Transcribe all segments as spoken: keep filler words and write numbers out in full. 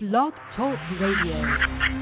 Blog Talk Radio.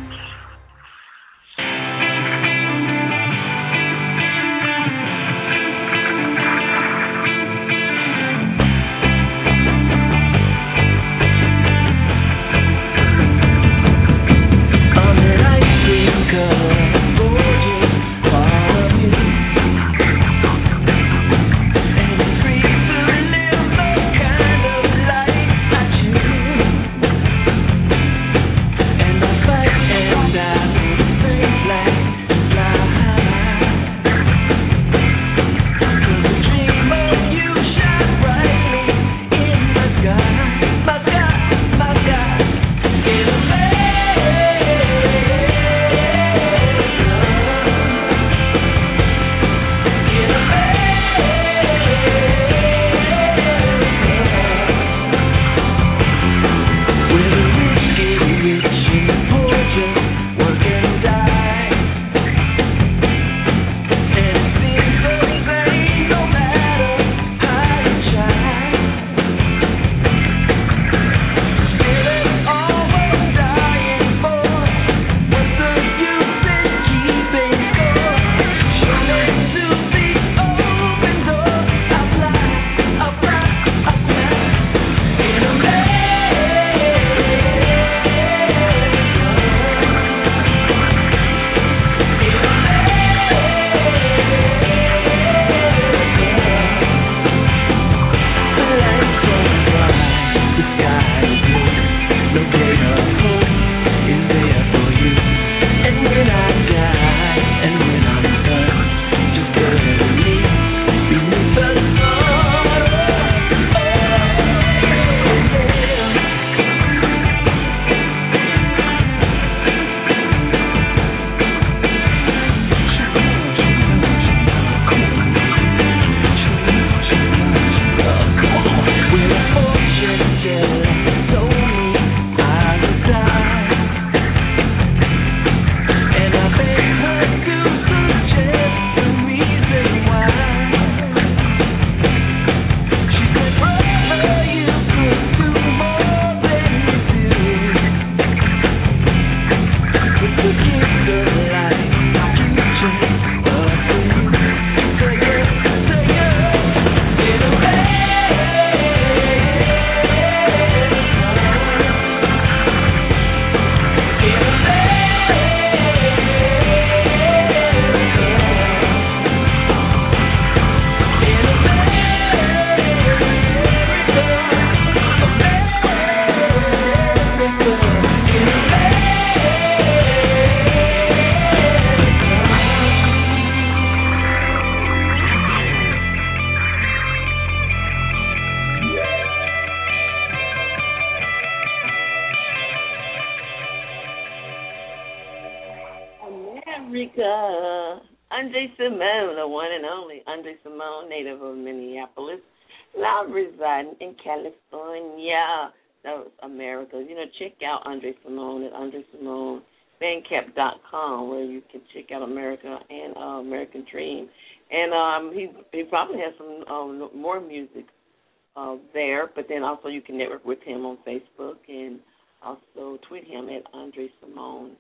In California, that was America. You know, check out Andre Simone at Andre Simone Bandcamp dot com, where you can check out America and uh, American Dream. And um, he he probably has some um, more music uh, there, but then also you can network with him on Facebook and also tweet him at Andre Simone,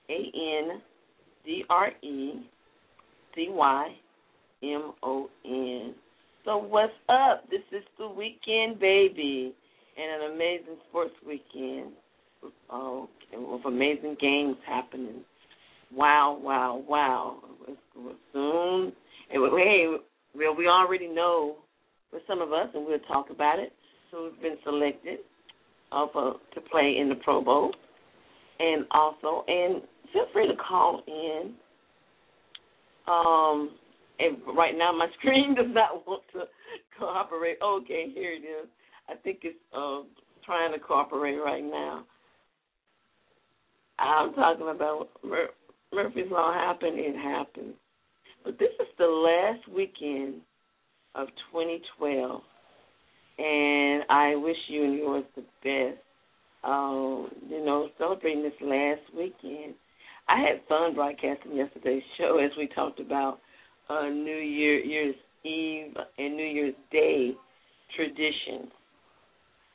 A N D R E C Y M O N. So what's up? This is the weekend, baby, and an amazing sports weekend uh, with amazing games happening. Wow, wow, wow. Soon, and hey, well, we already know for some of us, and we'll talk about it, who's been selected uh, for, to play in the Pro Bowl. And also, and feel free to call in. Um... And right now my screen does not want to cooperate. Okay, here it is. I think it's uh, trying to cooperate right now. I'm talking about Mur- Murphy's Law happened. It happened. But this is the last weekend of twenty twelve, and I wish you and yours the best. Um, you know, celebrating this last weekend. I had fun broadcasting yesterday's show as we talked about Uh, New Year, Year's Eve and New Year's Day traditions.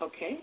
Okay.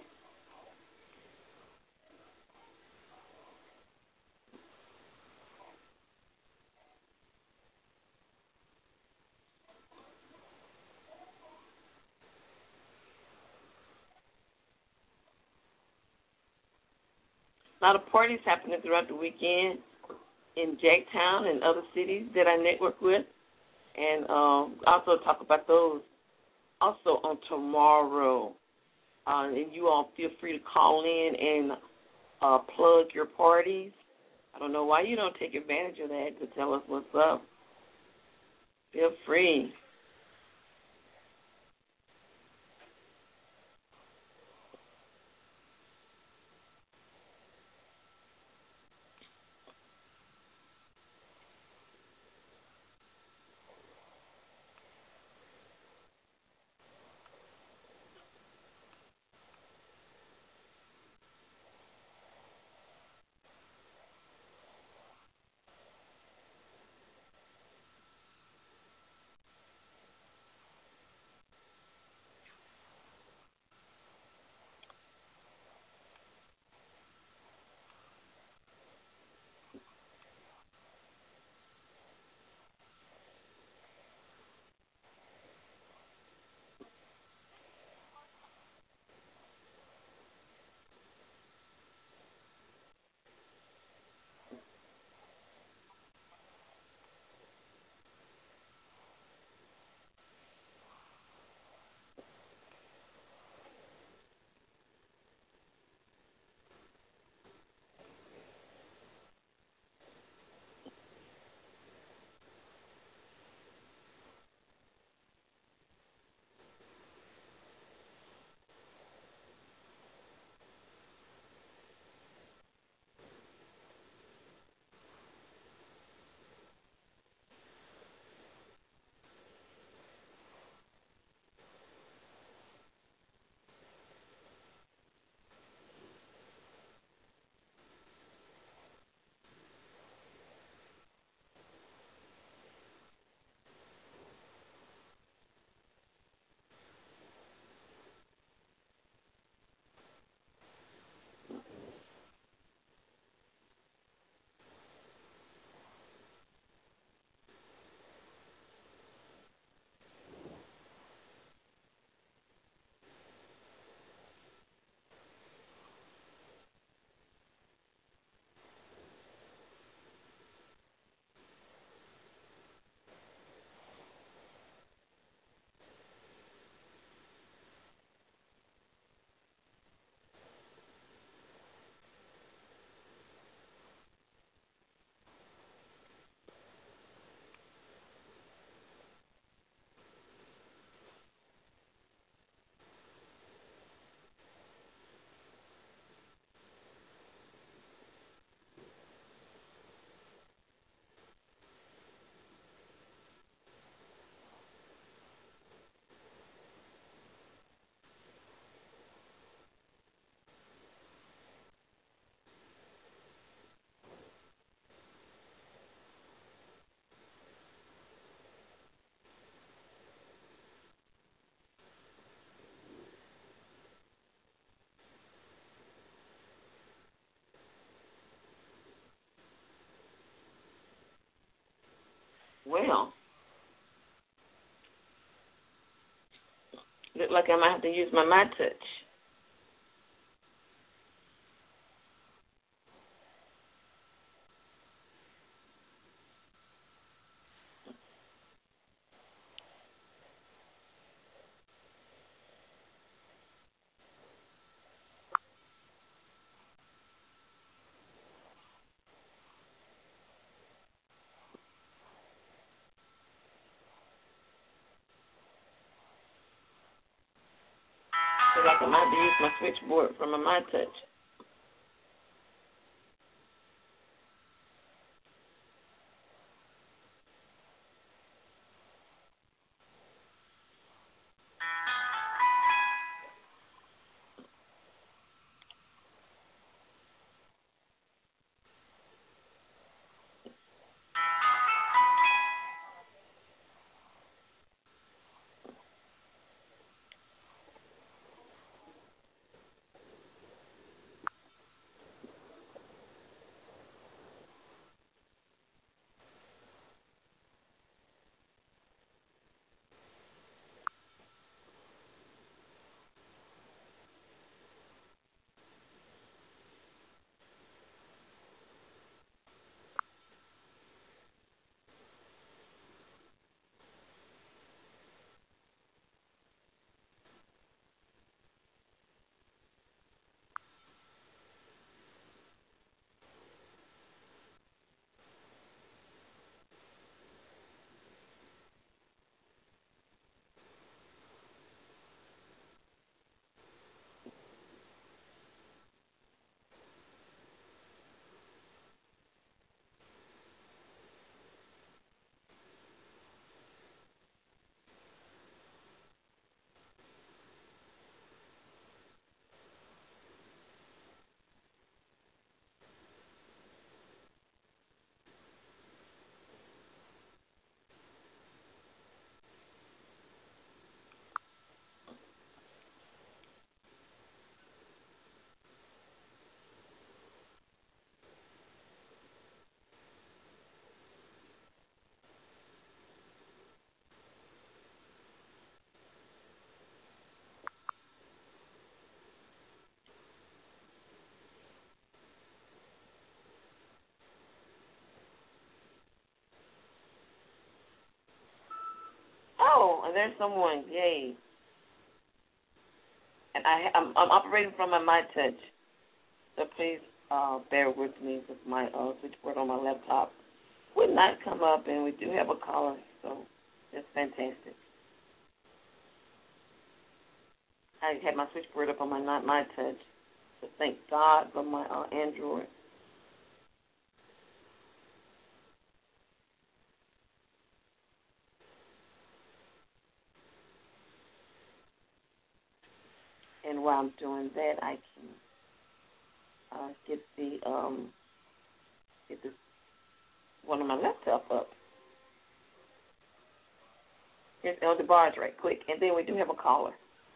A lot of parties happening throughout the weekend in Jacktown and other cities that I network with, and um, also talk about those also on tomorrow. Uh, and you all feel free to call in and uh, plug your parties. I don't know why you don't take advantage of that to tell us what's up. Feel free. Well, look like I might have to use my My Touch. Look like I might have to use my switchboard from my My Touch. Oh, there's someone. Yay. And I, I'm, I'm operating from my My Touch. So please uh, bear with me with my uh, switchboard on my laptop. Would not come up, and we do have a caller, so that's fantastic. I had my switchboard up on my not My Touch. So thank God for my uh, Android. And while I'm doing that, I can uh, get the um, get this one on my laptop up. Here's Elder Barge right quick, and then we do have a caller.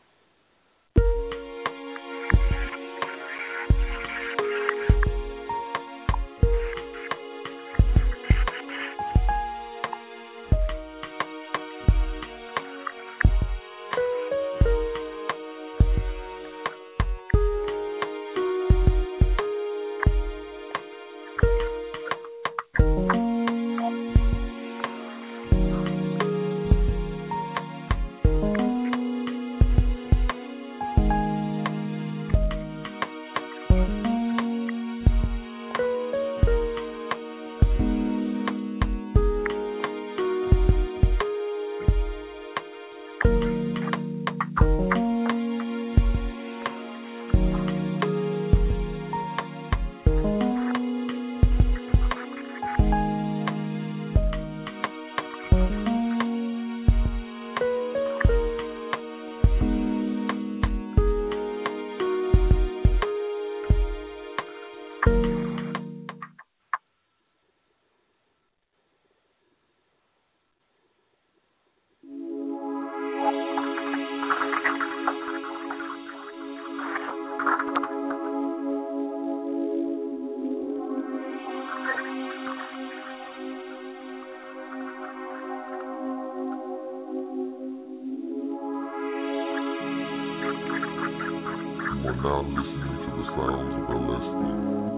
Now listening to the sounds of L S D.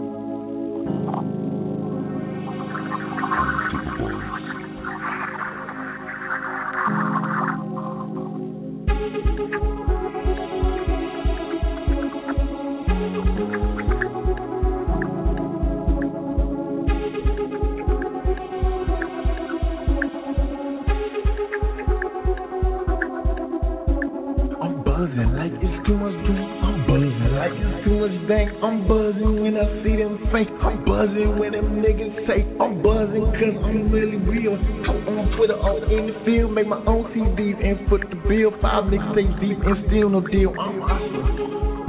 To the voice. I'm buzzing like it's too much drink. I'm buzzing like it's too much dank. I'm buzzing when I see them fake. I'm buzzing when them niggas say I'm buzzing cause I'm really real. I'm on Twitter, I'm in the field, make my own C Ds and foot the bill. Five mixtapes deep and still no deal. I'm awesome.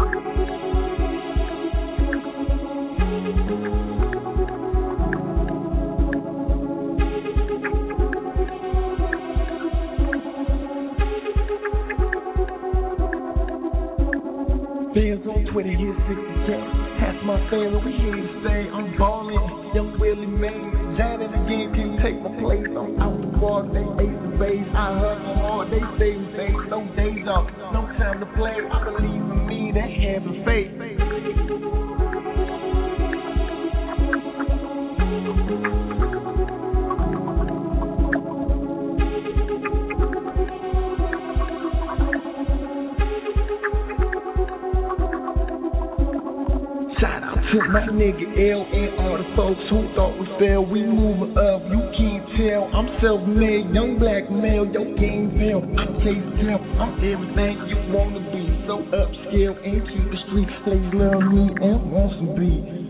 Fans on Twitter, here's sixty K. Half my family, we here to stay. I'm ballin', young Willie Mays. Janet again, can you take my place? I'm out the bar, they ace the base. I hustle hard, they stay safe. No days off, no time to play. I believe in me, they having faith. Shout out to my nigga L and all the folks who thought we fell. We moving up, you can't tell. I'm self-made, young black male, your game fell. I'm taste tell, I'm everything you wanna be. So upscale and keep the street. Ladies love me and want some beat.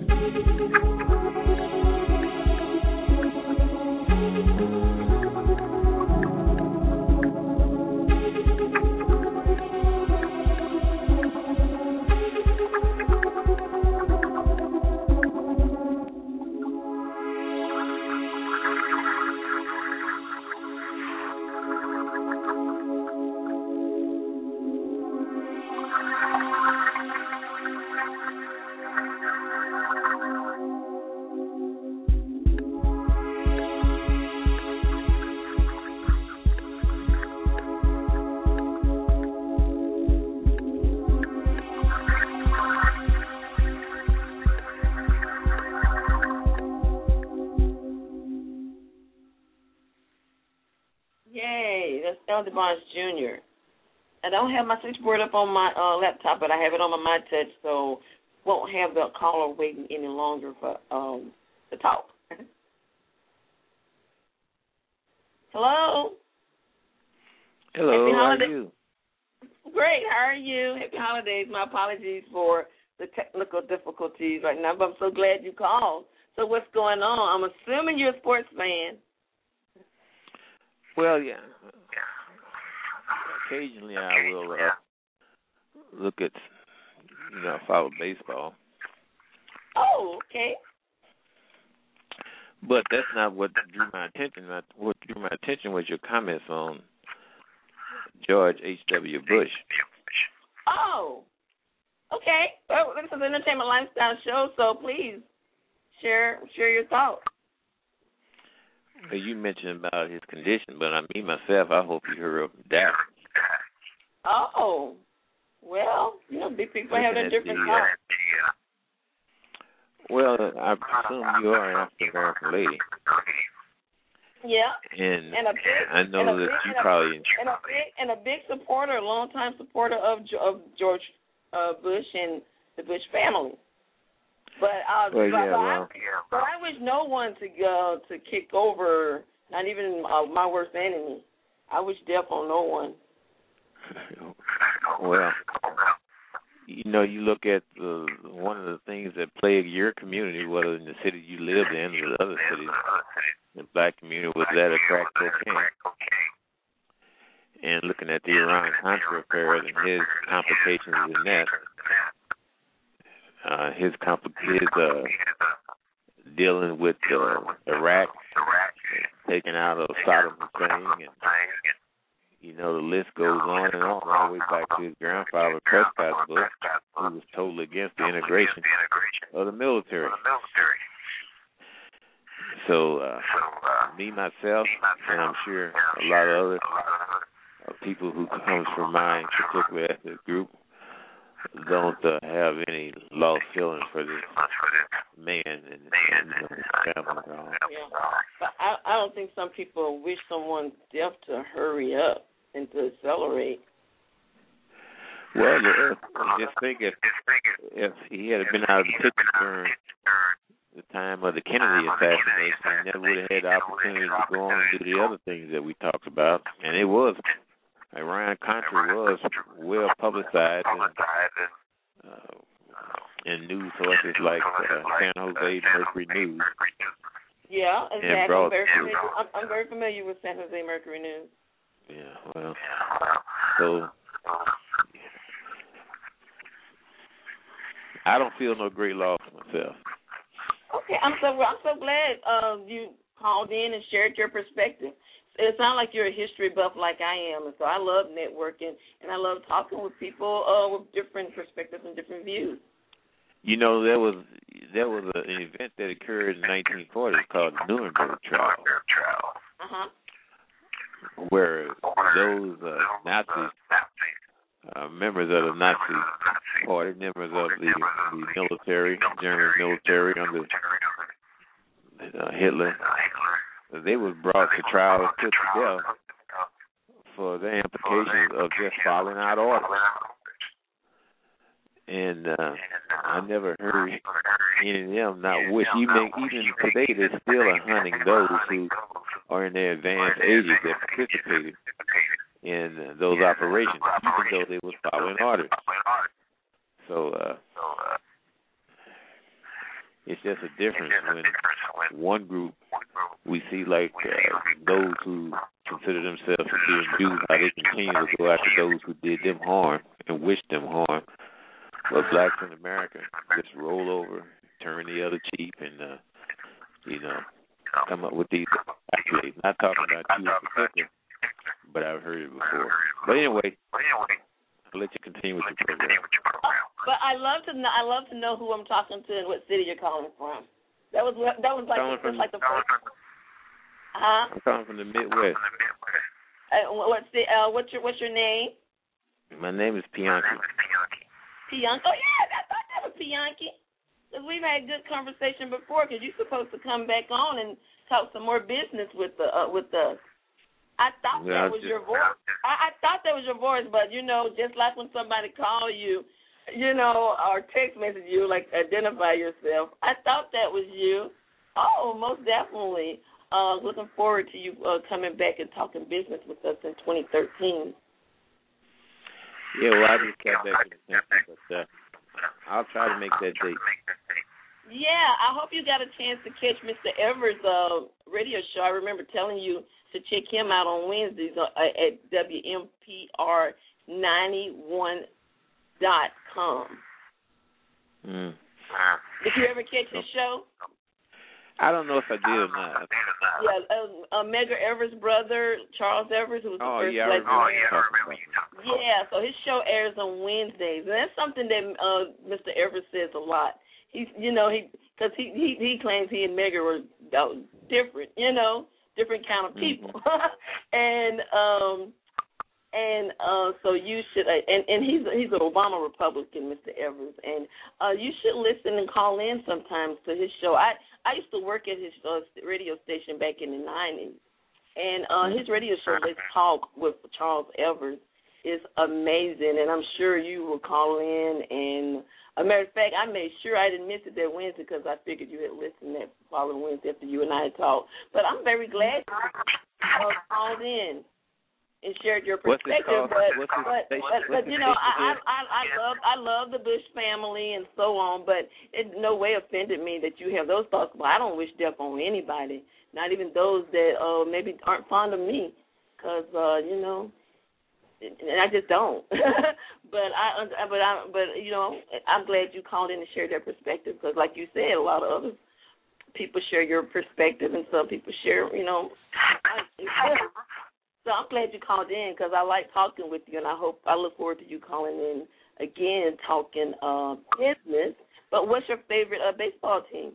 Harold DeBarnes Junior I don't have my switchboard up on my uh, laptop, but I have it on my MyTouch, so won't have the caller waiting any longer for um to talk. Hello. Hello. Happy how holidays. are you? Great. How are you? Happy holidays. My apologies for the technical difficulties right now, but I'm so glad you called. So what's going on? I'm assuming you're a sports fan. Well, yeah. Occasionally I will uh, look at, you know, follow baseball. Oh, okay. But that's not what drew my attention. What drew my attention was your comments on George H W. Bush. Oh, okay. Well, this is an entertainment lifestyle show, so please share share your thoughts. Well, you mentioned about his condition, but I mean myself, I hope you heard of that. Oh, well, you know, big people have their different the, thoughts. Uh, well, I presume you are an African American lady. Yeah. And, and a big, I know and a that big, you and a, probably and a big and a big supporter, a longtime supporter of of George uh, Bush and the Bush family. But uh, well, but, yeah, but, well. I, but I wish no one to go to kick over, not even uh, my worst enemy. I wish death on no one. Well, you know, you look at the, one of the things that plague your community, whether in the city you lived in or the other cities, the black community, was that of crack cocaine. And looking at the Iran-Contra affair and his complications in that, uh, his compl- his uh, dealing with uh, Iraq, taking out of Saddam Hussein, and you know, the list goes on and on, all the way back to his grandfather, Prescott Bush, who was totally against the integration of the military. So, uh, me, myself, and I'm sure a lot of other uh, people who comes from my particular ethnic group don't uh, have any lost feelings for this man and, and you know, his family at all. Yeah. But I, I don't think some people wish someone's death to hurry up and to accelerate. Well, if, just think if if he had been out of the picture during the time of the Kennedy assassination, he never would have had the opportunity to go on and do the other things that we talked about. And it was, Iran-Contra was well publicized in, uh, in news sources like uh, San Jose Mercury News. Yeah, exactly. Brought, I'm, very familiar, I'm, I'm very familiar with San Jose Mercury News. Yeah, well, so I don't feel no great loss myself. Okay, I'm so I'm so glad uh, you called in and shared your perspective. It sounds like you're a history buff like I am, and so I love networking and I love talking with people uh, with different perspectives and different views. You know, there was there was a, an event that occurred in nineteen forty called the Nuremberg trial, uh-huh. where those uh, Nazis, uh, members of the Nazi Party, members of the, the military, German military under uh, Hitler, they was brought to trial and put to death for the implications of just following out orders. And uh, I never heard any of them not wish. Even, even today, they're still hunting those who are in their advanced ages that participated in those operations, even though they was following orders. So uh, it's just a difference when one group we see like uh, those who consider themselves to be Jews, how they continue to go after those who did them harm and wish them harm. But blacks in America just roll over, turn the other cheek, and, uh, you know, come up with these accolades. Not talking about you in particular, but I've heard it before. But anyway, I'll let you continue with your program. But I love to know, I love to know who I'm talking to and what city you're calling from. That was that was like the, from, like the first. Huh? I'm calling from the Midwest. Uh, what's the uh, what's your what's your name? My name is Pianki. Pianki. Oh yeah, I thought that was Pianki. Because we've had good conversation before. Because you're supposed to come back on and talk some more business with the uh, with us. I thought Yeah, that was just, your voice. I, I thought that was your voice, but, you know, just like when somebody call you, you know, or text message you, like identify yourself, I thought that was you. Oh, most definitely. Uh, looking forward to you uh, coming back and talking business with us in twenty thirteen. Yeah, well, I just got back in the country, but uh, I'll try to make that date. Yeah, I hope you got a chance to catch Mister Evers' uh, radio show. I remember telling you to check him out on Wednesdays uh, at W M P R ninety-one dot com. Mm. Did you ever catch his show? I don't know if I did or not. Yeah, uh, uh, Medgar Evers' brother, Charles Evers, who was the Oh, first yeah, I black remember man. you talking about that. Yeah, so his show airs on Wednesdays, and that's something that uh, Mister Evers says a lot. He's, you know, he because he, he he claims he and Medgar were uh, different, you know, different kind of people, mm-hmm. and um and uh, so you should, uh, and and he's he's an Obama Republican, Mister Evers, and uh, you should listen and call in sometimes to his show. I I used to work at his uh, radio station back in the nineties, and uh, his radio show, Let's Talk with Charles Evers, is amazing, and I'm sure you will call in. And a matter of fact, I made sure I didn't miss it that Wednesday because I figured you had listened that following Wednesday after you and I had talked. But I'm very glad you uh, called in and shared your perspective. But, but, but, but, but you know, I, I I I love I love the Bush family and so on. But it in no way offended me that you have those thoughts. Well, I don't wish death on anybody, not even those that uh, maybe aren't fond of me, because uh, you know. And I just don't, but I, but I, but you know, I'm glad you called in and shared their perspective because, like you said, a lot of other people share your perspective, and some people share, you know. So I'm glad you called in because I like talking with you, and I hope I look forward to you calling in again, talking uh, business. But what's your favorite uh, baseball team?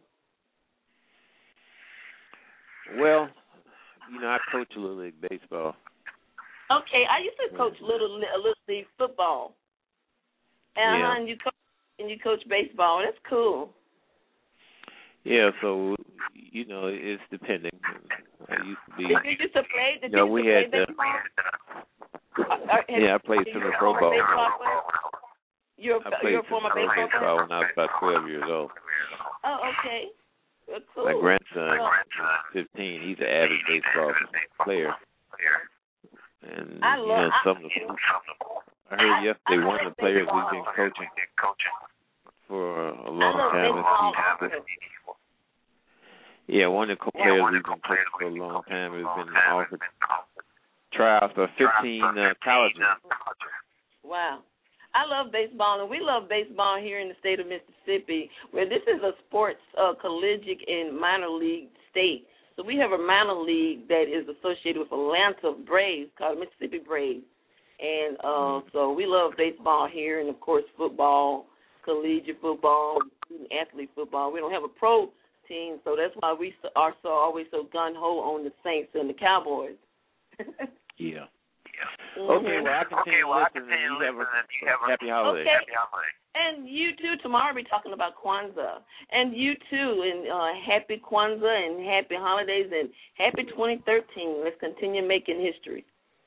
Well, you know, I coach a little league baseball. Okay, I used to coach little little league football. And, yeah. and you coach and you coach baseball. That's cool. Yeah, so you know, it's depending. I used to be. Did you used to play? Did you know, you we used to had. play baseball? Uh, uh, yeah, I played semi pro ball. You're, I played you're a former baseball baseball when I was about twelve years old. Oh, okay. Well, cool. My grandson, well, fifteen, he's an avid baseball player. And I you love, know, some of the, I heard yesterday one of the players we've been coaching for a long time. Is yeah, one of the co-players we've been coaching for a long time has been offered trials for fifteen uh, colleges. Wow. I love baseball, and we love baseball here in the state of Mississippi, where this is a sports uh, collegiate and minor league state. So we have a minor league that is associated with Atlanta Braves called Mississippi Braves. And uh, so we love baseball here and, of course, football, collegiate football, student-athlete football. We don't have a pro team, so that's why we are so always so gun-ho on the Saints and the Cowboys. yeah. Mm-hmm. Okay, well, I continue okay, well, listening. You have a, you have a happy holiday. Okay. Happy holiday. And you, too, tomorrow we'll be talking about Kwanzaa. And you, too, and uh, happy Kwanzaa and happy holidays and happy twenty thirteen. Let's continue making history.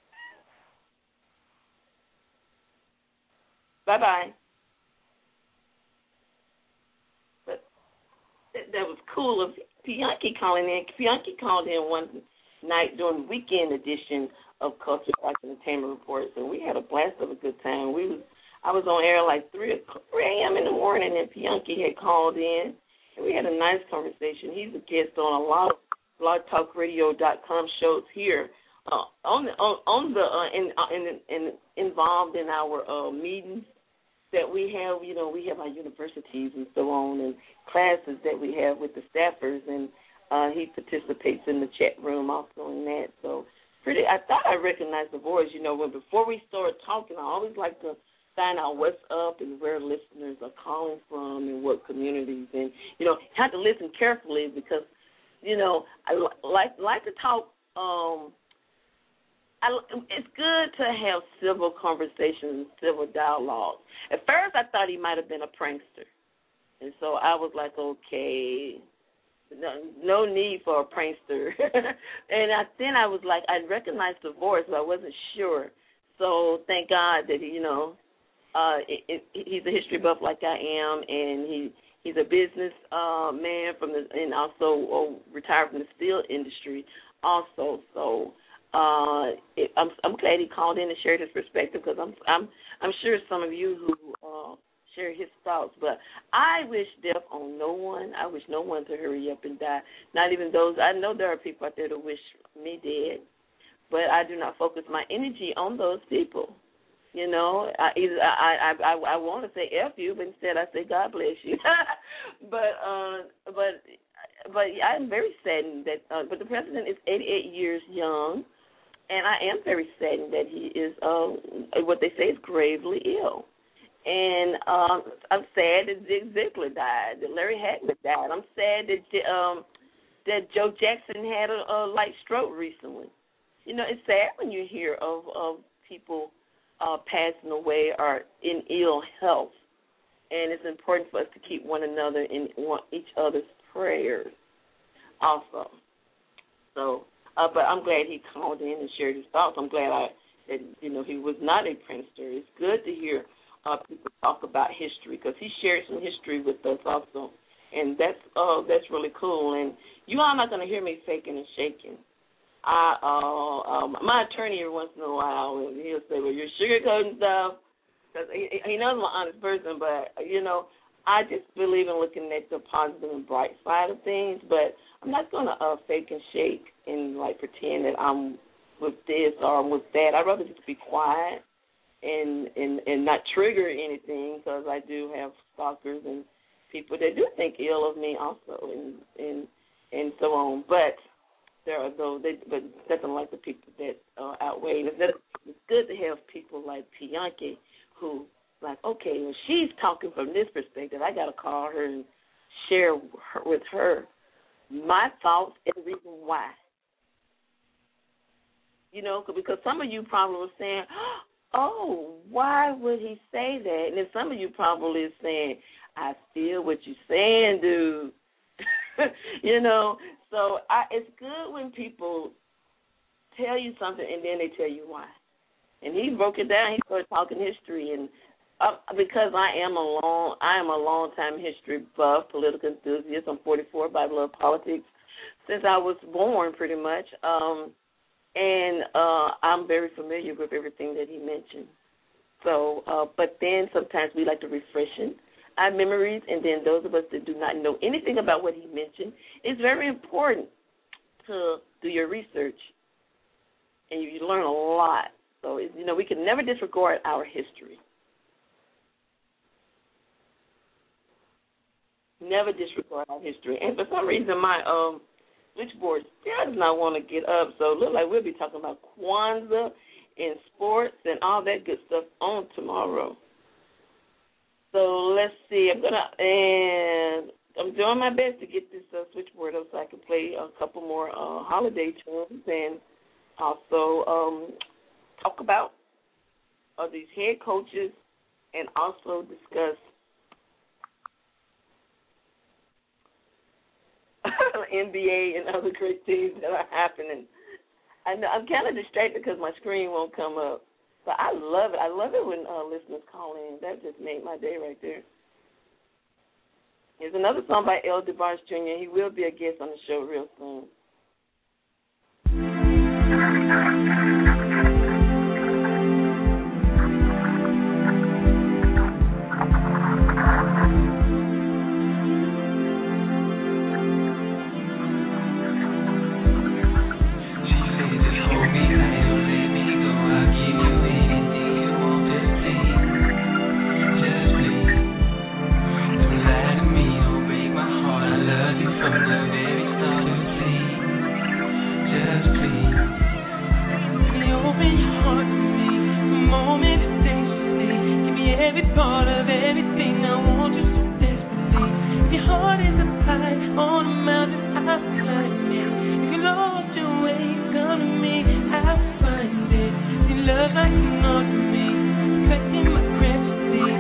Bye-bye. But that was cool of Bianchi calling in. Bianchi called in one night during the weekend edition of Culture Arts Entertainment Reports, and we had a blast of a good time. We was I was on air like three a.m. in the morning, and Bianchi had called in, and we had a nice conversation. He's a guest on a lot of blog talk radio dot com shows here, uh, on the on, on the uh, in, uh, in, in involved in our uh, meetings that we have. You know, we have our universities and so on, and classes that we have with the staffers, and uh, he participates in the chat room also in that. So. Pretty, I thought I recognized the voice. You know, when before we start talking, I always like to find out what's up and where listeners are calling from and what communities. And, you know, have to listen carefully because, you know, I like like to talk. Um, I, it's good to have civil conversations and civil dialogue. At first, I thought he might have been a prankster. And so I was like, okay, no, no need for a prankster. And I, then I was like, I recognized the voice, but I wasn't sure. So thank God that, you know, uh, it, it, he's a history buff like I am, and he he's a business uh, man from the, and also oh, retired from the steel industry also. So uh, it, I'm I'm glad he called in and shared his perspective, because I'm I'm I'm sure some of you who uh, share his thoughts. But I wish death on no one. I wish no one to hurry up and die. Not even those. I know there are people out there that wish me dead, but I do not focus my energy on those people. You know, I either I I I, I want to say F you, but instead I say God bless you. but uh, but but I'm very saddened that. Uh, but the president is eighty-eight years young, and I am very saddened that he is uh, what they say is gravely ill. And um, I'm sad that Zig Ziglar died, that Larry Hagman died. I'm sad that um, that Joe Jackson had a, a light stroke recently. You know, it's sad when you hear of of people Uh, passing away or in ill health, and it's important for us to keep one another in one, each other's prayers also. So, uh, but I'm glad he called in and shared his thoughts. I'm glad I, that you know he was not a prankster. It's good to hear uh, people talk about history, because he shared some history with us also, and that's uh, that's really cool. And you all are not going to hear me faking and shaking. I, uh, um, my attorney every once in a while, he'll say, well, you're sugarcoating stuff, because he, he knows I'm an honest person, but, you know, I just believe in looking at the positive and bright side of things, but I'm not going to uh, fake and shake and, like, pretend that I'm with this or I'm with that. I'd rather just be quiet and, and, and not trigger anything, because I do have stalkers and people that do think ill of me also, and, and, and so on. But there are those, they, but nothing like the people that uh, outweigh. It's good to have people like Bianchi who, like, okay, well, she's talking from this perspective. I got to call her and share her, with her my thoughts and the reason why. You know, because some of you probably were saying, oh, why would he say that? And then some of you probably are saying, I feel what you're saying, dude. You know, so I, it's good when people tell you something and then they tell you why. And he broke it down. He started talking history, and uh, because I am a long, I am a long time history buff, political enthusiast. I'm forty-four, but I love politics since I was born, pretty much. Um, and uh, I'm very familiar with everything that he mentioned. So, uh, but then sometimes we like to refreshen our memories, and then those of us that do not know anything about what he mentioned, it's very important to do your research, and you, you learn a lot. So, it, you know, we can never disregard our history. Never disregard our history. And for some reason, my um, switchboard still does not want to get up, so it looks like we'll be talking about Kwanzaa and sports and all that good stuff on tomorrow. So let's see. I'm gonna and I'm doing my best to get this uh, switchboard up so I can play a couple more uh, holiday tunes, and also um, talk about uh, these head coaches, and also discuss N B A and other great things that are happening. I know, I'm kind of distracted because my screen won't come up. But I love it. I love it when uh, listeners call in. That just made my day right there. Here's another song by L. DeBarge Junior He will be a guest on the show real soon.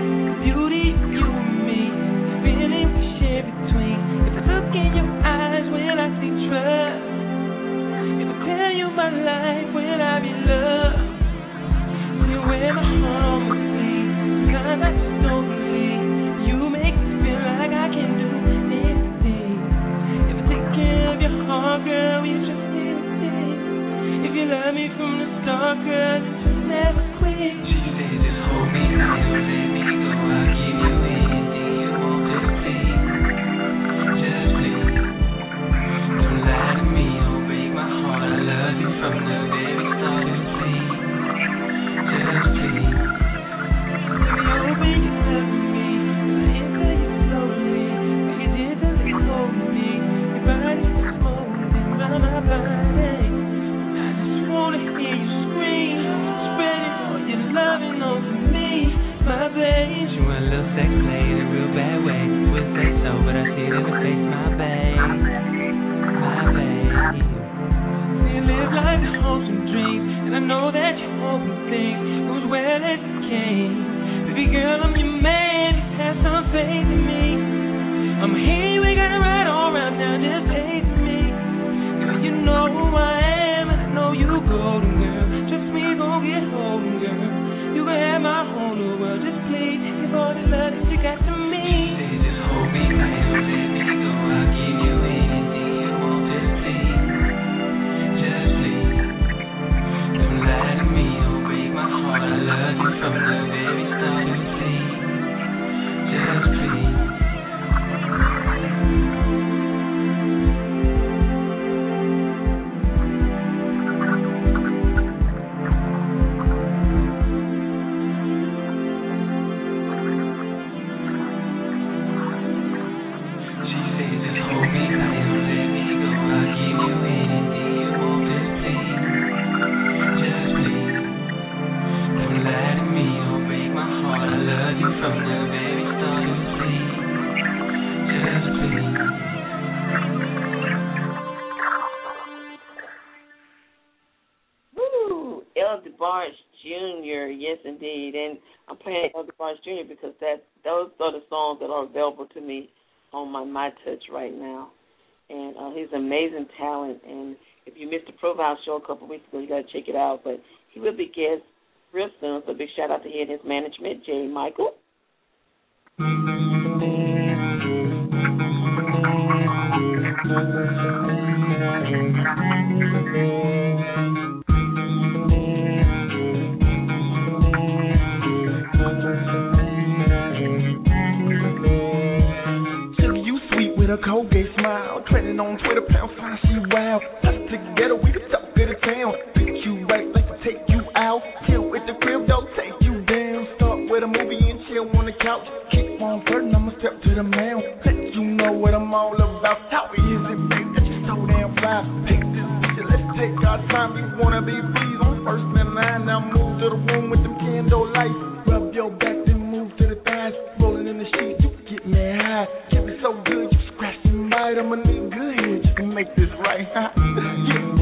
Beauty, you and me, feeling we share between. If I look in your eyes, slowly. You make me feel like I can do anything. If I take care of your heart, girl, will you just stay with me? If you love me from the start, girl, just never quit. She said, just hold me tight, don't let me go. I'll give you anything you want, just please. Just please. Don't lie to me, don't break my heart. I love you from the very start, just please. Just please. Baby, you love me. I enter you slowly. Like you did till they hold me. Your body's just moving round my body. I just wanna hear you scream. Spreading all your loving over me, my babe. You want a little sex play in a real bad way. Would say so, but I see it in the face, my babe. My babe. You live like a wholesome dream, and I know that you hope and think it was well as it came. Baby girl, I'm your man, have some faith in me. I'm here, you ain't gotta ride all around now, just faith in me. Girl, you know who I am, and I know you golden, girl. Trust me, gon' get holding, girl. You can have my whole new world, just please give all the love that you got to me. Say, just hold me tight, don't let me go. I'll give you anything you want, just please. Just please. Don't lie to me, don't break my heart. I love you from the very start, just please. Just please. Junior, yes indeed, and I'm playing El DeBarge Junior because that those are the songs that are available to me on my My Touch right now, and uh, he's an amazing talent. And if you missed the Profile show a couple weeks ago, you got to check it out. But he will be guest real soon, so big shout out to he and his management, Jay Michael. With a Colgate smile, trending on Twitter, pound sign, she wild. Us together, we the talk of the town. Pick you right, like to take you out. Chill with the crib, don't take you down. Start with a movie and chill on the couch. Keep on flirting, I'ma step to the mound. Let you know what I'm all about. How is it, babe, that you so damn fly? Pick this bitch, let's take our time. You wanna be free on first man line. Now move to the room with them candle lights. Rub your back, then move to the thighs. Rolling in the sheets, you get me high. Keep it so good, you scratching right. I'ma need good head just to make this right. Yeah.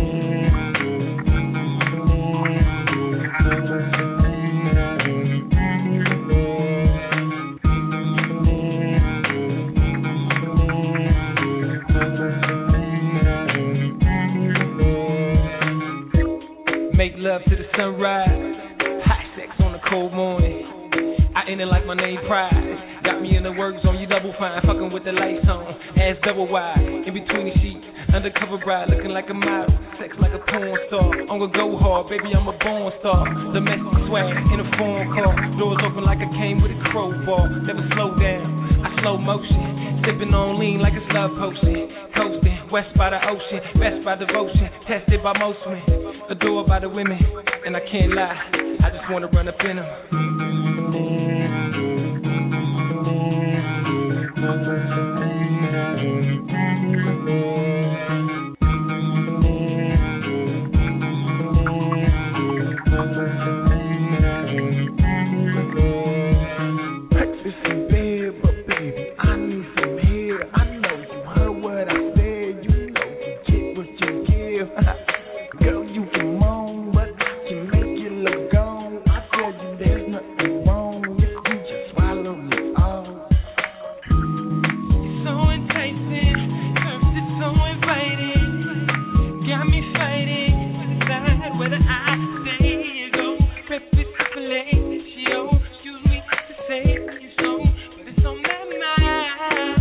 Make love to the sunrise, hot sex on a cold morning. I end it like my name Prize. Got me in the works on you double fine, fucking with the lights on, ass double wide, in between the sheets, undercover bride, looking like a model, sex like a porn star. I'm gonna go hard, baby, I'm a born star. Domestic swag in a foreign car, doors open like I came with a crowbar. Never slow down, I slow motion, sipping on lean like a love potion. Coasting, west by the ocean, best by devotion, tested by most men, adored by the women, and I can't lie, I just wanna run up in them. Breakfast in bed, but baby, I need some head. I know you heard what I said. You know you get what you give. Girl, you can moan, but I can make it look gone. I tell you there's nothing wrong. soul, but it's on my mind.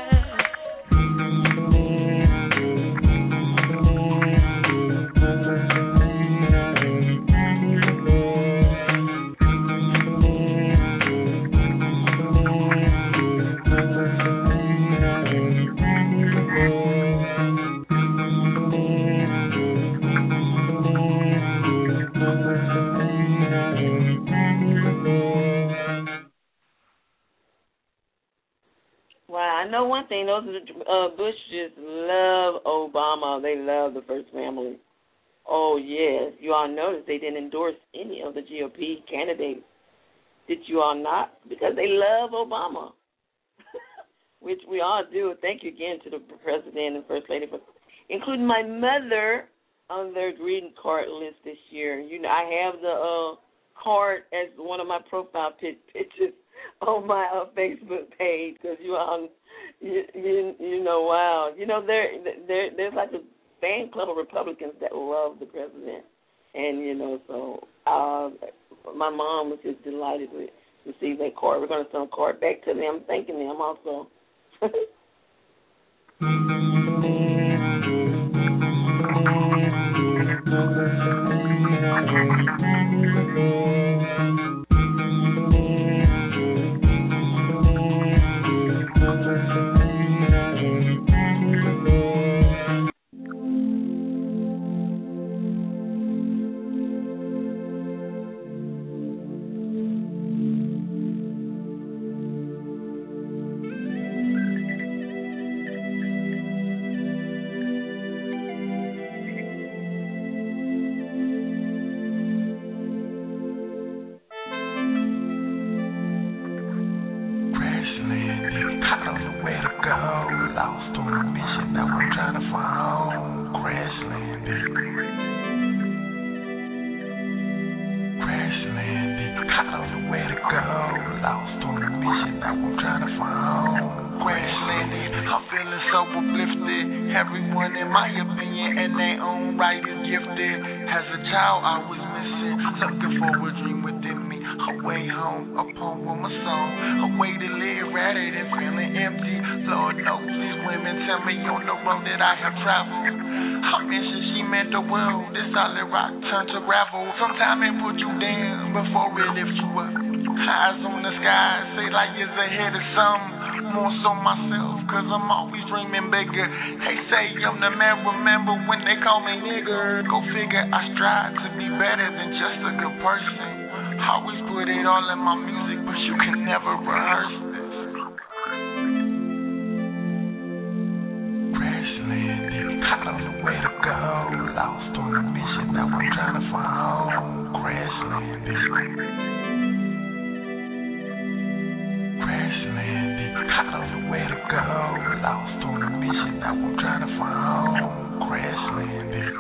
Wow, I know one thing. Those are the, uh, Bush just love Obama. They love the first family. Oh, yes. You all noticed they didn't endorse any of the G O P candidates. Did you all not? Because they love Obama, which we all do. Thank you again to the President and First Lady, for including my mother on their greeting card list this year. You know, I have the uh, card as one of my profile pictures on my uh, Facebook page because you all, you, you you know, wow, you know, there there there's like a fan club of Republicans that love the president, and you know, so uh, my mom was just delighted to receive that card. We're going to send a card back to them, thanking them also. Sometimes it put you down before it lifts you up. Eyes on the sky, say like it's ahead of something. More so myself, cause I'm always dreaming bigger. They say I'm the man, remember when they call me nigger. Go figure, I strive to be better than just a good person. Always put it all in my music, but you can never rehearse this. Crash landed, I don't know where to go. Lost on a mission, now I'm trying to find home. Crash landed. Crash landed, I don't know where to go. Lost on a mission, now I'm trying to find home. Crash landed.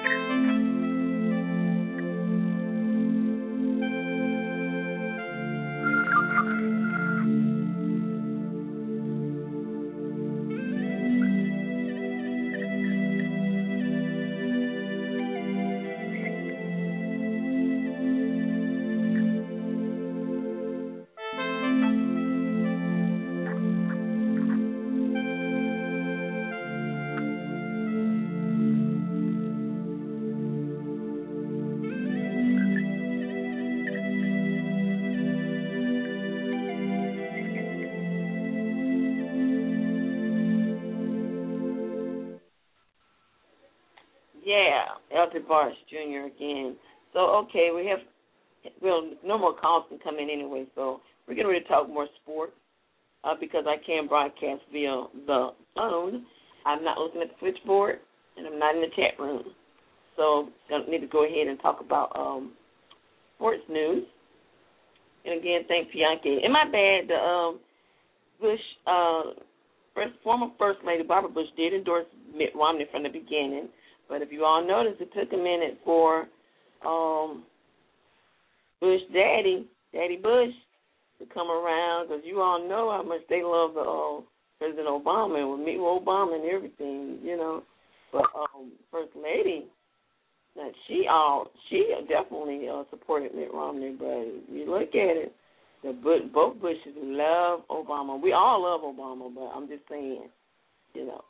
Yeah, Elder Barsh Junior again. So, okay, we have, well, no more calls can come in anyway, so we're getting ready to talk more sports uh, because I can broadcast via the phone. I'm not looking at the switchboard, and I'm not in the chat room. So I need to go ahead and talk about um, sports news. And, again, thank Bianchi. And my bad, the um, Bush, uh, first, former First Lady Barbara Bush did endorse Mitt Romney from the beginning. But if you all notice, it took a minute for um, Bush Daddy, Daddy Bush, to come around because you all know how much they love the, uh, President Obama and with me with Obama and everything, you know. But um, First Lady, she all she definitely uh, supported Mitt Romney. But if you look at it, The Bush, both Bushes love Obama. We all love Obama, but I'm just saying, you know.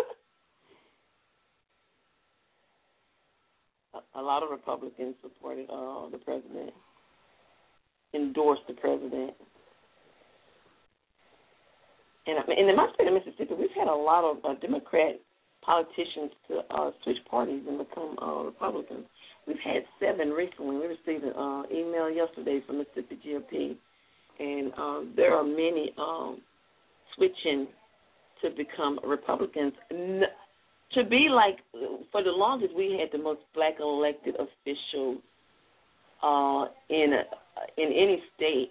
a, a lot of Republicans supported uh, the president, endorsed the president. And, and in my state of Mississippi, we've had a lot of uh, Democrat politicians to uh, switch parties and become uh, Republicans. We've had seven recently. We received an uh, email yesterday from Mississippi G O P, and um, there are many um, switching to become Republicans. N- to be like, for the longest, we had the most black elected officials uh, in a, in any state.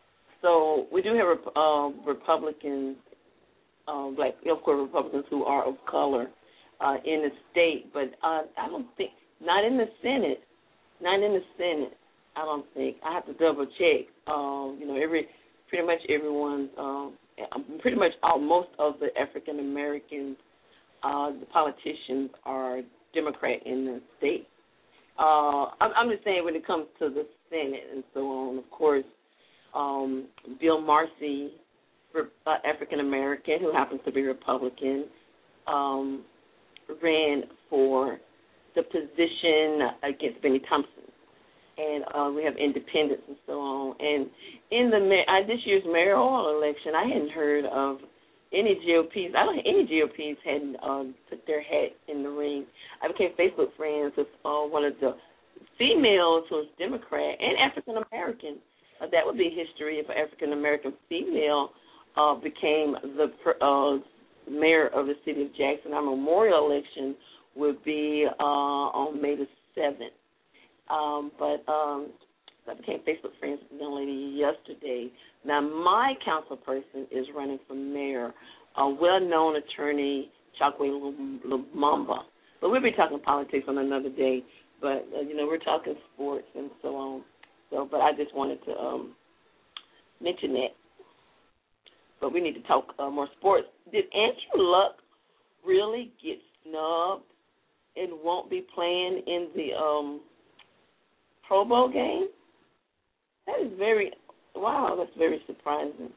So we do have uh, Republicans, uh, black, of course, Republicans who are of color uh, in the state, but uh, I don't think, not in the Senate, not in the Senate, I don't think. I have to double check. Um, you know, every pretty much everyone, um, pretty much all, most of the African Americans, uh, the politicians are Democrat in the state. Uh, I'm, I'm just saying when it comes to the Senate and so on, of course, Um, Bill Marcy, uh, African American, who happens to be Republican, um, ran for the position against Benny Thompson, and uh, we have independents and so on. And in the uh, this year's mayoral election, I hadn't heard of any G O Ps. I don't. Any G O Ps hadn't um, put their hat in the ring. I became Facebook friends with uh, one of the females who was Democrat and African American. Uh, that would be history if an African-American female uh, became the uh, mayor of the city of Jackson. Our memorial election would be uh, on May the seventh. Um, but um, I became Facebook friends with a young lady yesterday. Now, my council person is running for mayor, a well-known attorney, Chokwe Lumumba. But we'll be talking politics on another day. But, uh, you know, we're talking sports and so on. So, but I just wanted to um, mention that. But we need to talk uh, more sports. Did Andrew Luck really get snubbed and won't be playing in the um, Pro Bowl game? That is very, wow, that's very surprising.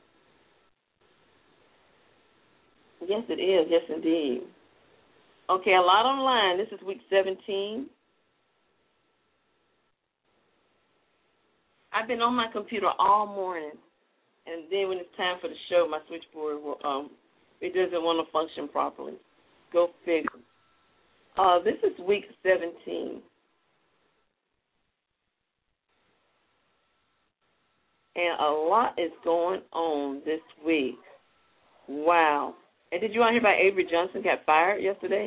Yes, it is. Yes, indeed. Okay, a lot online. This is week seventeen. I've been on my computer all morning, and then when it's time for the show, my switchboard will, um, it doesn't want to function properly. Go figure. Uh, this is week seventeen. And a lot is going on this week. Wow. And did you want to hear about Avery Johnson got fired yesterday?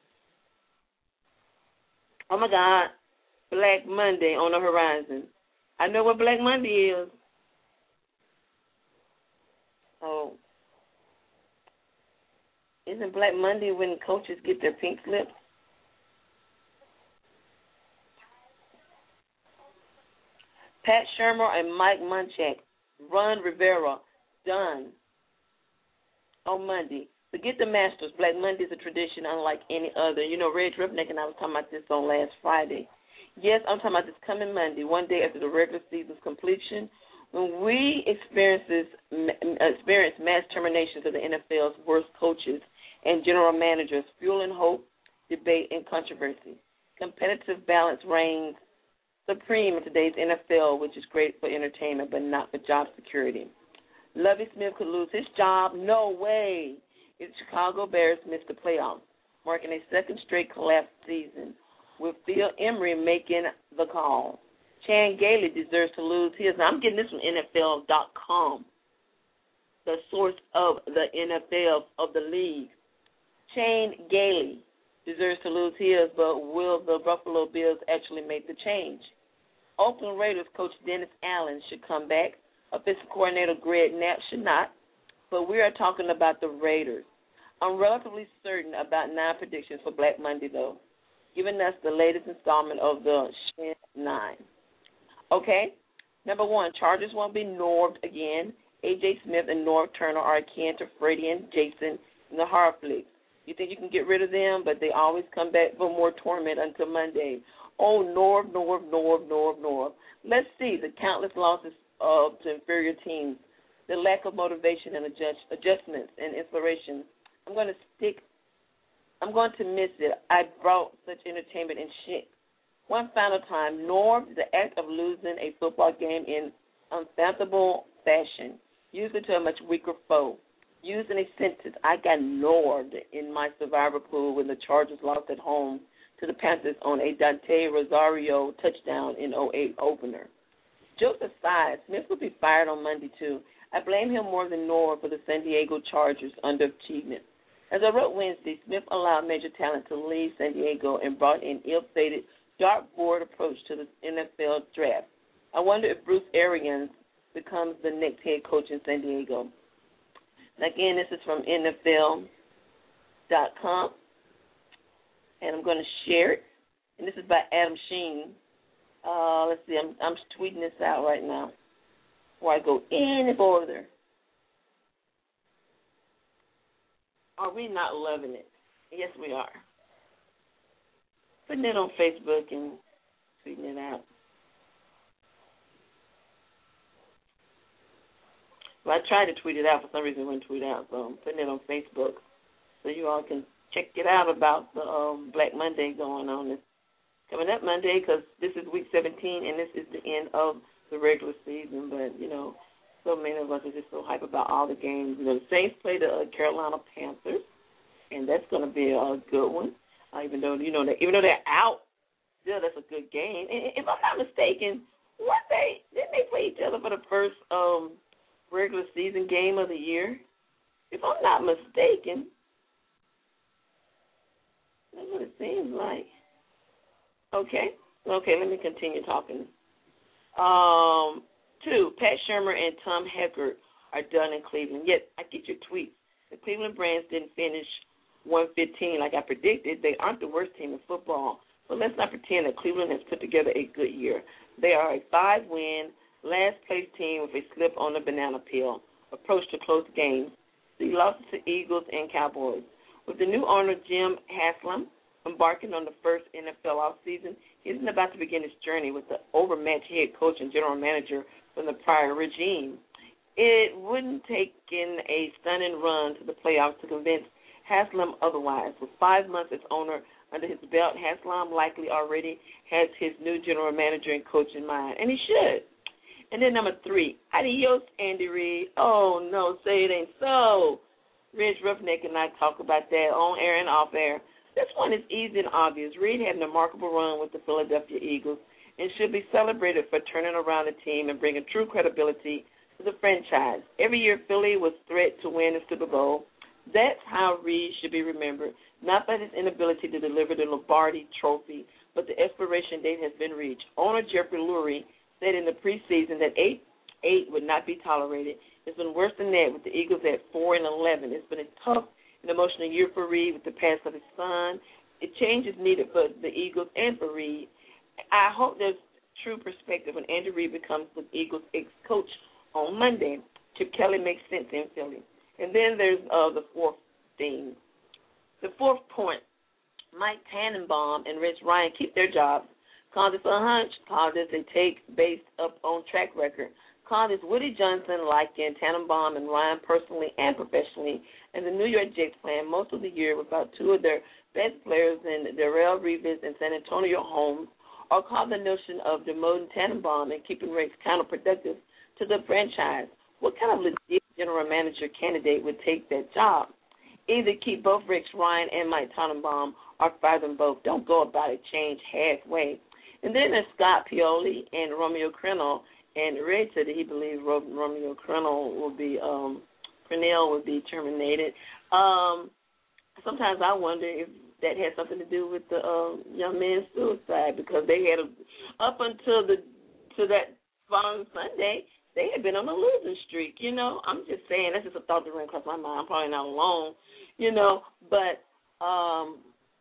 Oh, my God. Black Monday on the horizon. I know what Black Monday is. Oh. Isn't Black Monday when coaches get their pink slips? Pat Shermer and Mike Munchak, Ron Rivera, done on Monday. Forget the Masters. Black Monday is a tradition unlike any other. You know, Red Ripnick and I was talking about this on last Friday. Yes, I'm talking about this coming Monday, one day after the regular season's completion, when we experience, this, experience mass terminations of the N F L's worst coaches and general managers, fueling hope, debate, and controversy. Competitive balance reigns supreme in today's N F L, which is great for entertainment but not for job security. Lovie Smith could lose his job. No way. The Chicago Bears missed the playoffs, marking a second straight collapsed season, with Phil Emery making the call. Chan Gailey deserves to lose his. Now, I'm getting this from N F L dot com, the source of the N F L of the league. Chan Gailey deserves to lose his, but will the Buffalo Bills actually make the change? Oakland Raiders coach Dennis Allen should come back. Offensive coordinator Greg Knapp should not. But we are talking about the Raiders. I'm relatively certain about nine predictions for Black Monday, though, giving us the latest installment of the Shin Nine. Okay? Number one, Chargers won't be Norved again. A J. Smith and Norv Turner are akin to Freddie and Jason in the horror flicks. You think you can get rid of them, but they always come back for more torment until Monday. Oh, Norv, Norv, Norv, Norv, Norv. Let's see the countless losses uh, to inferior teams, the lack of motivation and adjust, adjustments and inspiration. I'm going to stick. I'm going to miss it. I brought such entertainment and shit. One final time, Norm, the act of losing a football game in unfathomable fashion, usually to a much weaker foe. Using a sentence, I got Normed in my survivor pool when the Chargers lost at home to the Panthers on a Dante Rosario touchdown in oh eight opener. Jokes aside, Smith will be fired on Monday, too. I blame him more than Norm for the San Diego Chargers' underachievement. As I wrote Wednesday, Smith allowed major talent to leave San Diego and brought an ill-fated dartboard approach to the N F L draft. I wonder if Bruce Arians becomes the next head coach in San Diego. And again, this is from N F L dot com, and I'm going to share it. And this is by Adam Sheen. Uh, let's see, I'm, I'm tweeting this out right now before I go any further. Are we not loving it? Yes, we are. Putting it on Facebook and tweeting it out. Well, I tried to tweet it out. For some reason, it wouldn't tweet out. So I'm putting it on Facebook so you all can check it out about the um, Black Monday going on this coming up Monday, because this is week seventeen and this is the end of the regular season. But, you know, so many of us are just so hype about all the games. You know, the Saints play the uh, Carolina Panthers, and that's going to be a good one. Uh, even though, you know, they, even though they're out, still that's a good game. And if I'm not mistaken, weren't they, didn't they play each other for the first um, regular season game of the year? If I'm not mistaken, that's what it seems like. Okay. Okay, let me continue talking. Um, two, Pat Shurmur and Tom Heckert are done in Cleveland. Yet, I get your tweets. The Cleveland Browns didn't finish one fifteen like I predicted. They aren't the worst team in football. So let's not pretend that Cleveland has put together a good year. They are a five-win, last-place team with a slip on the banana peel, approach to close games. See losses to Eagles and Cowboys. With the new owner, Jim Haslam, embarking on the first N F L offseason, he isn't about to begin his journey with the overmatched head coach and general manager from the prior regime. It wouldn't take in a stunning run to the playoffs to convince Haslam otherwise. With five months as owner under his belt, Haslam likely already has his new general manager and coach in mind, and he should. And then number three, adios, Andy Reid. Oh, no, say it ain't so. Rich Roughneck and I talk about that on air and off air. This one is easy and obvious. Reid had a remarkable run with the Philadelphia Eagles and should be celebrated for turning around the team and bringing true credibility to the franchise. Every year, Philly was threat to win the Super Bowl. That's how Reid should be remembered, not by his inability to deliver the Lombardi trophy, but the expiration date has been reached. Owner Jeffrey Lurie said in the preseason that eight eight would not be tolerated. It's been worse than that with the Eagles at four and eleven. It's been a tough and emotional year for Reid with the pass of his son. A change is needed for the Eagles and for Reid. I hope there's true perspective when Andy Reid becomes the Eagles' ex-coach on Monday. Chip Kelly makes sense in Philly. And then there's uh, the fourth thing. The fourth point, Mike Tannenbaum and Rich Ryan keep their jobs. Call this a hunch. Call this a take based up on track record. Call this Woody Johnson liking Tannenbaum and Ryan personally and professionally, and the New York Jets playing most of the year without two of their best players in Darrelle Revis and San Antonio Holmes, or call the notion of demoting Tannenbaum and keeping Rex counterproductive to the franchise. What kind of legit general manager candidate would take that job? Either keep both Rex Ryan and Mike Tannenbaum or fire them both. Don't go about it, change halfway. And then there's Scott Pioli and Romeo Crennel. And Red said that he believes Romeo Crennel will be, um, Crennel will be terminated. Um, sometimes I wonder if that had something to do with the uh, young man's suicide, because they had, a, up until the to that following Sunday, they had been on a losing streak, you know. I'm just saying, that's just a thought that ran across my mind. I'm probably not alone, you know, but um,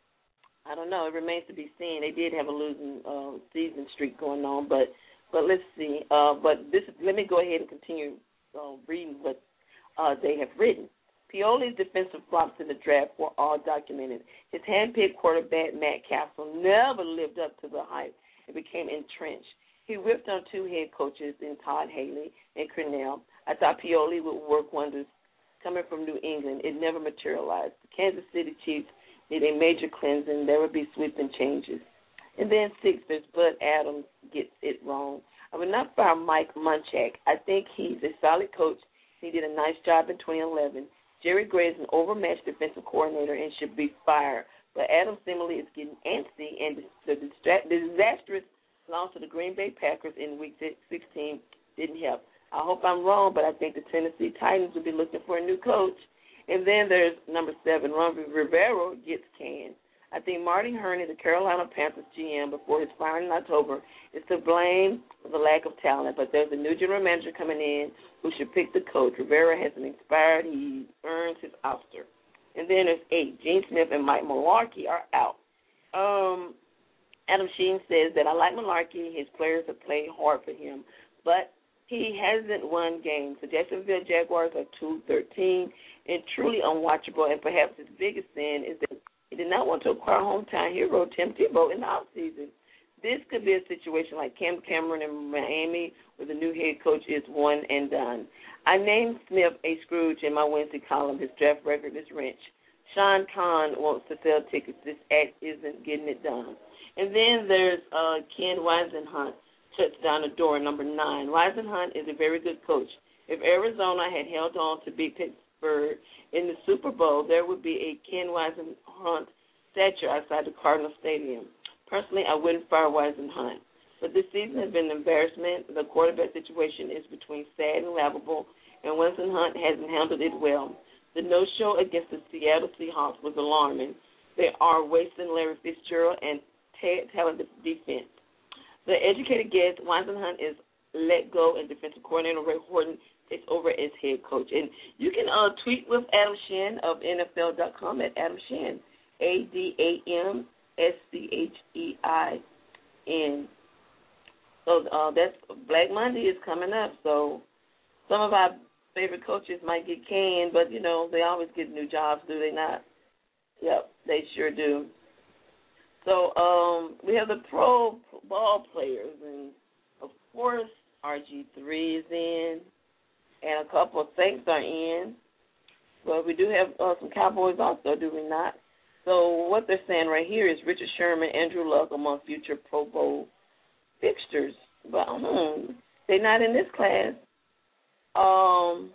I don't know. It remains to be seen. They did have a losing uh, season streak going on, but But let's see. Uh, but this, let me go ahead and continue uh, reading what uh, they have written. Pioli's defensive flops in the draft were all documented. His hand-picked quarterback, Matt Castle, never lived up to the hype and became entrenched. He whipped on two head coaches in Todd Haley and Cornell. I thought Pioli would work wonders coming from New England. It never materialized. The Kansas City Chiefs need a major cleansing. There would be sweeping changes. And then six, there's Bud Adams gets it wrong. I would not fire Mike Munchak. I think he's a solid coach. He did a nice job in twenty eleven. Jerry Gray is an overmatched defensive coordinator and should be fired. But Adams seemingly is getting antsy, and the disastrous loss to the Green Bay Packers in Week sixteen didn't help. I hope I'm wrong, but I think the Tennessee Titans will be looking for a new coach. And then there's number seven, Ron Rivera gets canned. I think Marty Herney, the Carolina Panthers G M, before his firing in October, is to blame for the lack of talent. But there's a new general manager coming in who should pick the coach. Rivera hasn't expired. He earns his ouster. And then there's eight, Gene Smith and Mike Mularkey are out. Um, Adam Sheen says that I like Mularkey. His players have played hard for him, but he hasn't won games. The Jacksonville Jaguars are two thirteen and truly unwatchable, and perhaps his biggest sin is that he did not want to acquire hometown hero Tim Tebow in the offseason. This could be a situation like Cam Cameron in Miami, where the new head coach is one and done. I named Smith a Scrooge in my Wednesday column. His draft record is rich. Sean Kahn wants to sell tickets. This act isn't getting it done. And then there's uh, Ken Wisenhunt, touchdown the door, number nine. Wisenhunt is a very good coach. If Arizona had held on to beat Pittsburgh in the Super Bowl, there would be a Ken Wisenhunt statue outside the Cardinal Stadium. Personally, I wouldn't fire Wisenhunt. But this season has been an embarrassment. The quarterback situation is between sad and laughable, and Wisenhunt hasn't handled it well. The no-show against the Seattle Seahawks was alarming. They are wasting Larry Fitzgerald and talented defense. The educated guess, Wisenhunt is let go, and defensive coordinator Ray Horton takes over as head coach. And you can uh, tweet with Adam Shen of N F L dot com at Adam Shen, A D A M S C H E I N. So uh, that's Black Monday is coming up. So some of our favorite coaches might get canned, but, you know, they always get new jobs, do they not? Yep, they sure do. So um, we have the pro ball players, and, of course, R G three is in, and a couple of Saints are in. But we do have uh, some Cowboys also, do we not? So what they're saying right here is Richard Sherman, Andrew Luck among future Pro Bowl fixtures. But um, they're not in this class. Um,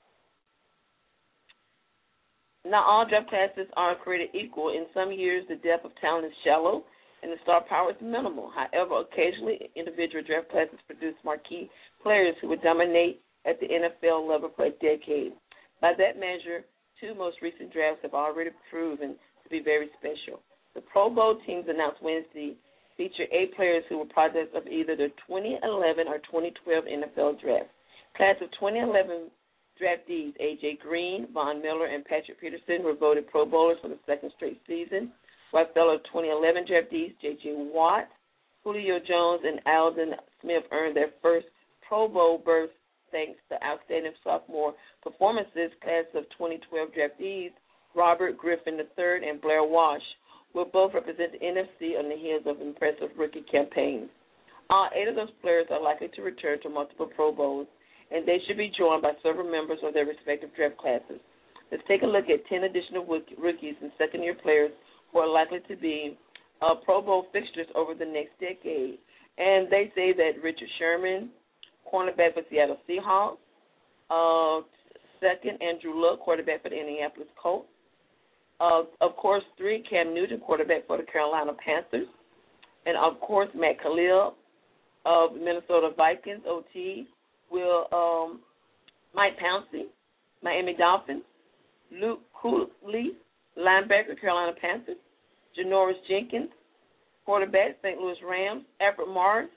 not all draft classes are created equal. In some years, the depth of talent is shallow and the star power is minimal. However, occasionally, individual draft classes produce marquee players who would dominate at the N F L level for a decade. By that measure, two most recent drafts have already proven to be very special. The Pro Bowl teams announced Wednesday feature eight players who were products of either the twenty eleven or twenty twelve N F L draft. Class of twenty eleven draftees, A J. Green, Von Miller, and Patrick Peterson were voted Pro Bowlers for the second straight season. While fellow twenty eleven draftees, J J. Watt, Julio Jones, and Aldon Smith earned their first Pro Bowl berth thanks to outstanding sophomore performances. Class of twenty twelve draftees, Robert Griffin the third and Blair Walsh, will both represent the N F C on the heels of impressive rookie campaigns. All eight of those players are likely to return to multiple Pro Bowls, and they should be joined by several members of their respective draft classes. Let's take a look at ten additional rookies and second-year players who are likely to be uh, Pro Bowl fixtures over the next decade. And they say that Richard Sherman, cornerback for Seattle Seahawks, uh, second, Andrew Luck, quarterback for the Indianapolis Colts. Uh, of course, three, Cam Newton, quarterback for the Carolina Panthers. And, of course, Matt Khalil of Minnesota Vikings, O T. Will um, Mike Pouncey, Miami Dolphins. Luke Kuechly, linebacker, Carolina Panthers. Janoris Jenkins, quarterback, Saint Louis Rams. Alfred Morris,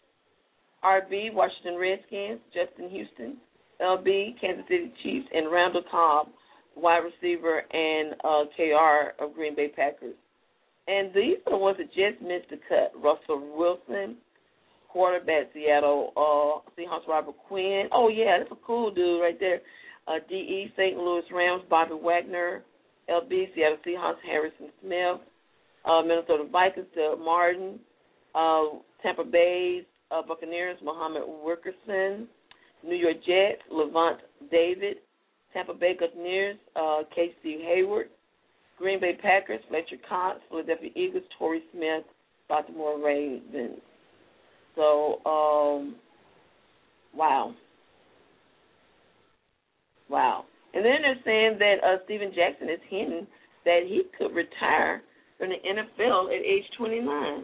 R B, Washington Redskins. Justin Houston, L B, Kansas City Chiefs. And Randall Cobb, wide receiver, and uh, K R of Green Bay Packers. And these are the ones that just missed the cut. Russell Wilson, quarterback, Seattle uh, Seahawks, Robert Quinn. Oh, yeah, that's a cool dude right there. Uh, D E, Saint Louis Rams, Bobby Wagner. L B, Seattle Seahawks, Harrison Smith. Uh, Minnesota Vikings, Doug Martin. Uh, Tampa Bay's uh, Buccaneers, Muhammad Wilkerson. New York Jets, Levant David. Tampa Bay Buccaneers, uh, Casey Hayward. Green Bay Packers, Fletcher Cox. Philadelphia Eagles, Torrey Smith. Baltimore Ravens. So, um, wow. Wow. And then they're saying that uh, Steven Jackson is hinting that he could retire from the N F L at age twenty-nine.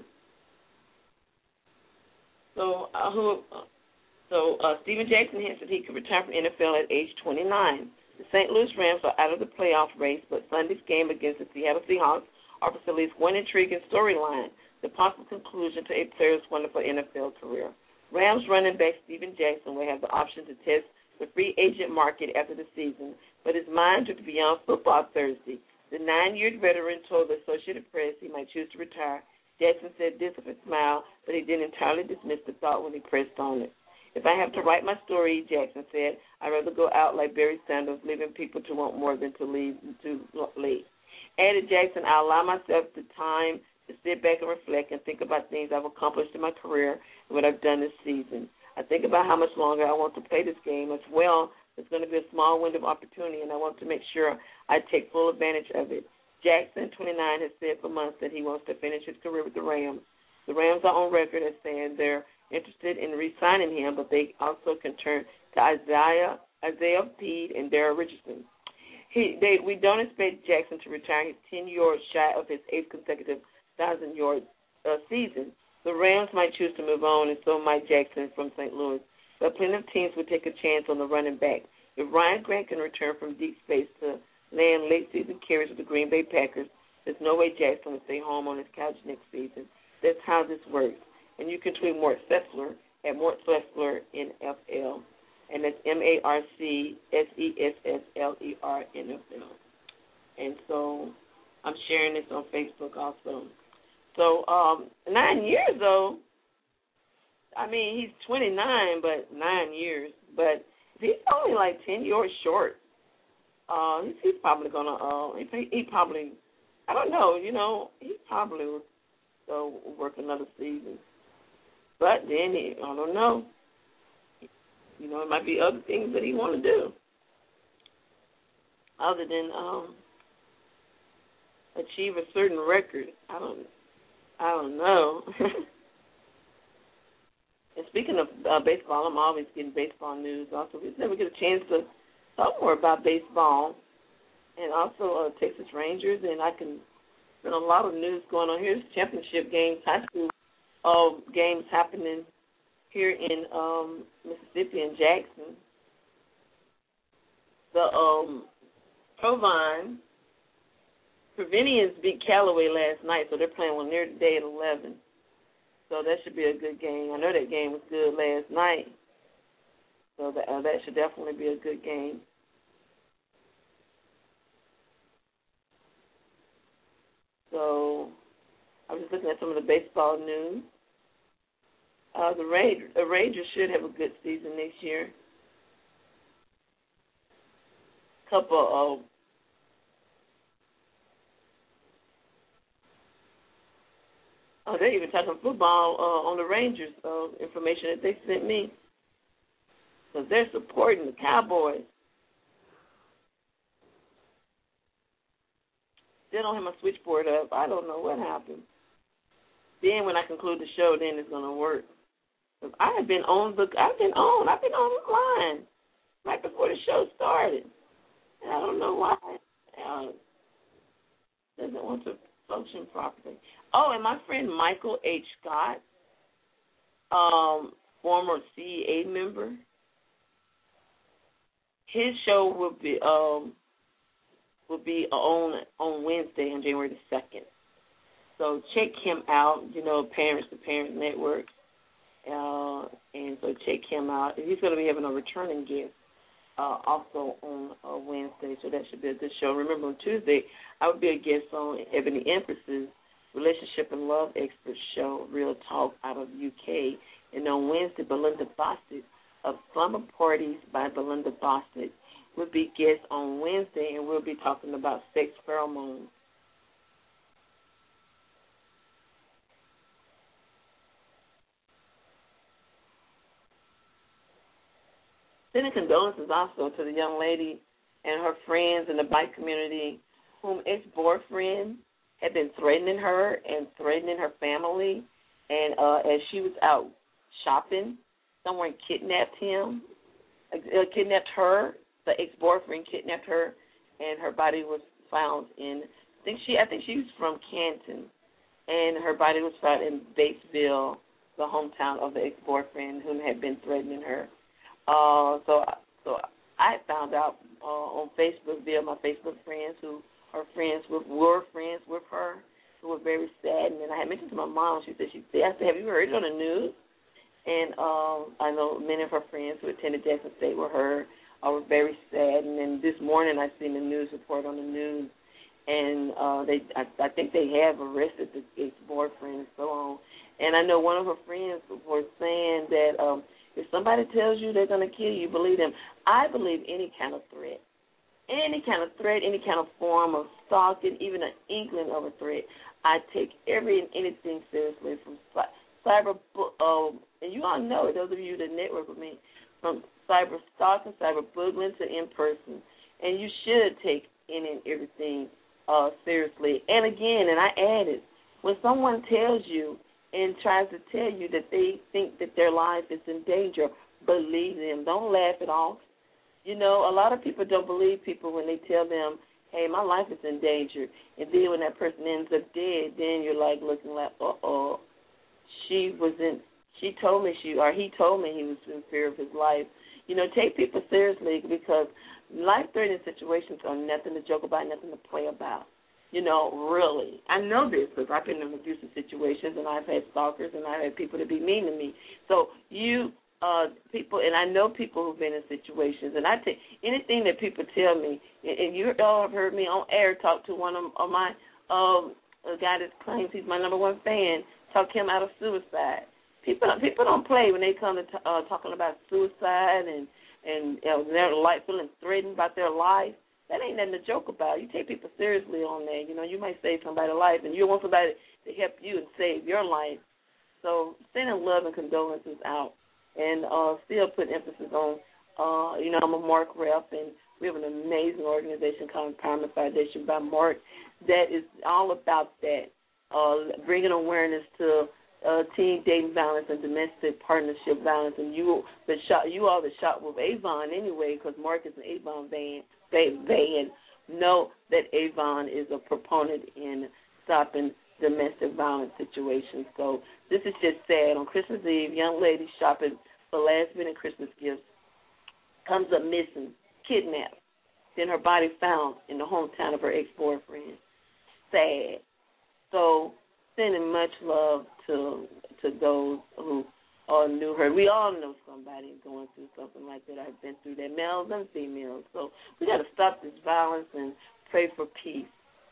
So, uh, who? So, uh, Steven Jackson hints that he could retire from the N F L at age twenty-nine. The Saint Louis Rams are out of the playoff race, but Sunday's game against the Seattle Seahawks offers at least one intriguing storyline, the possible conclusion to a player's wonderful N F L career. Rams running back Steven Jackson will have the option to test the free agent market after the season, but his mind would be beyond football Thursday. The nine-year veteran told the Associated Press he might choose to retire. Jackson said this with a smile, but he didn't entirely dismiss the thought when he pressed on it. If I have to write my story, Jackson said, I'd rather go out like Barry Sanders, leaving people to want more than to leave too late. Added Jackson, I allow myself the time to sit back and reflect and think about things I've accomplished in my career and what I've done this season. I think about how much longer I want to play this game as well. It's going to be a small window of opportunity, and I want to make sure I take full advantage of it. Jackson, twenty-nine, has said for months that he wants to finish his career with the Rams. The Rams are on record as saying they're interested in re-signing him, but they also can turn to Isaiah, Isaiah Peed and Darrell Richardson. He, they, we don't expect Jackson to retire. He's ten yards shy of his eighth consecutive thousand-yard uh, season. The Rams might choose to move on, and so might Jackson from Saint Louis. But plenty of teams would take a chance on the running back. If Ryan Grant can return from deep space to land late-season carries with the Green Bay Packers, there's no way Jackson will stay home on his couch next season. That's how this works. And you can tweet Mort Sessler at Mort Sessler N F L, and that's M A R C S E S S L E R N F L. And so I'm sharing this on Facebook also. So um, nine years, though, I mean, he's twenty-nine, but nine years. But he's only like ten years short. Uh, he's, he's probably going to, uh, he, he probably, I don't know, you know, he probably will uh, work another season. But then, he, I don't know. You know, it might be other things that he want to do other than um, achieve a certain record. I don't I don't know. And speaking of uh, baseball, I'm always getting baseball news. Also, we never get a chance to talk more about baseball, and also uh, Texas Rangers. And I can. There's a lot of news going on here. There's championship games, high school uh, games happening here in um, Mississippi and Jackson. The um, Provine Provinians beat Callaway last night, so they're playing one there today at eleven. So that should be a good game. I know that game was good last night, so that, uh, that should definitely be a good game. So I was just looking at some of the baseball news. Uh, the Rangers, the Rangers should have a good season next year. Couple of Oh, they're even talking football uh, on the Rangers uh, information that they sent me. Because they're supporting the Cowboys. Still don't have my switchboard up. I don't know what happened. Then when I conclude the show, then it's going to work. Because I have been on the, I've been on, I've been online right before the show started. And I don't know why uh, it doesn't want to function properly. Oh, and my friend Michael H. Scott, um, former C E A member, his show will be um will be on on Wednesday on January the second. So check him out. You know, Parents to Parents Network, uh, and so check him out. He's going to be having a returning guest uh, also on uh, Wednesday, so that should be a good show. Remember, on Tuesday I would be a guest on Ebony Empress's Relationship and Love Expert Show, Real Talk, out of U K. And on Wednesday, Belinda Bostic of Slumber Parties by Belinda Bostic will be guest on Wednesday, and we'll be talking about sex pheromones. sending condolences also to the young lady and her friends in the bike community whom ex-boyfriend had been threatening her and threatening her family. And uh, as she was out shopping, someone kidnapped him, uh, kidnapped her. The ex-boyfriend kidnapped her, and her body was found in, I think she, I think she was from Canton, and her body was found in Batesville, the hometown of the ex-boyfriend who had been threatening her. Uh, so, so I found out uh, on Facebook via my Facebook friends who are friends with, were friends with her, who were very saddened. And I had mentioned to my mom, she said, she said, I said, have you heard it on the news? And um, I know many of her friends who attended Jackson State with her uh, were very saddened. And this morning I seen the news report on the news, and uh, they, I, I think they have arrested the ex-boyfriend and so on. And I know one of her friends was saying that um, if somebody tells you they're going to kill you, believe them. I believe any kind of threat, any kind of threat, any kind of form of stalking, even an inkling of a threat, I take every and anything seriously, from cyber, uh, and you all know it, those of you that network with me, from cyber stalking, cyber boogling to in person. And you should take any and everything uh, seriously. And again, and I added, when someone tells you and tries to tell you that they think that their life is in danger, believe them. Don't laugh it off. You know, a lot of people don't believe people when they tell them, hey, my life is in danger. And then when that person ends up dead, then you're like looking like, uh-oh, she was in, she told me she, or he told me he was in fear of his life. You know, take people seriously, because life-threatening situations are nothing to joke about, nothing to play about. You know, really. I know this because I've been in abusive situations, and I've had stalkers, and I've had people to be mean to me. So you uh, people, and I know people who've been in situations, and I take anything that people tell me, and, and you all have heard me on air talk to one of, of my, um, a guy that claims he's my number one fan, talk him out of suicide. People, people don't play when they come to t- uh, talking about suicide and, and you know, their life, feeling threatened about their life. That ain't nothing to joke about. You take people seriously on that. You know, you might save somebody's life, and you want somebody to help you and save your life. So sending love and condolences out, and uh, still put emphasis on, uh, you know, I'm a Mark rep, and we have an amazing organization called Empowerment Foundation by Mark that is all about that, uh, bringing awareness to uh, teen dating violence and domestic partnership violence. And you, the shot, you all that shot with Avon anyway, because Mark is an Avon van. Van know that Avon is a proponent in stopping domestic violence situations. So this is just sad. On Christmas Eve, young lady shopping for last-minute Christmas gifts comes up missing, kidnapped, then her body found in the hometown of her ex-boyfriend. Sad. So sending much love to to those who all knew her. We all know somebody going through something like that. I've been through that, males and females. So we got to stop this violence and pray for peace.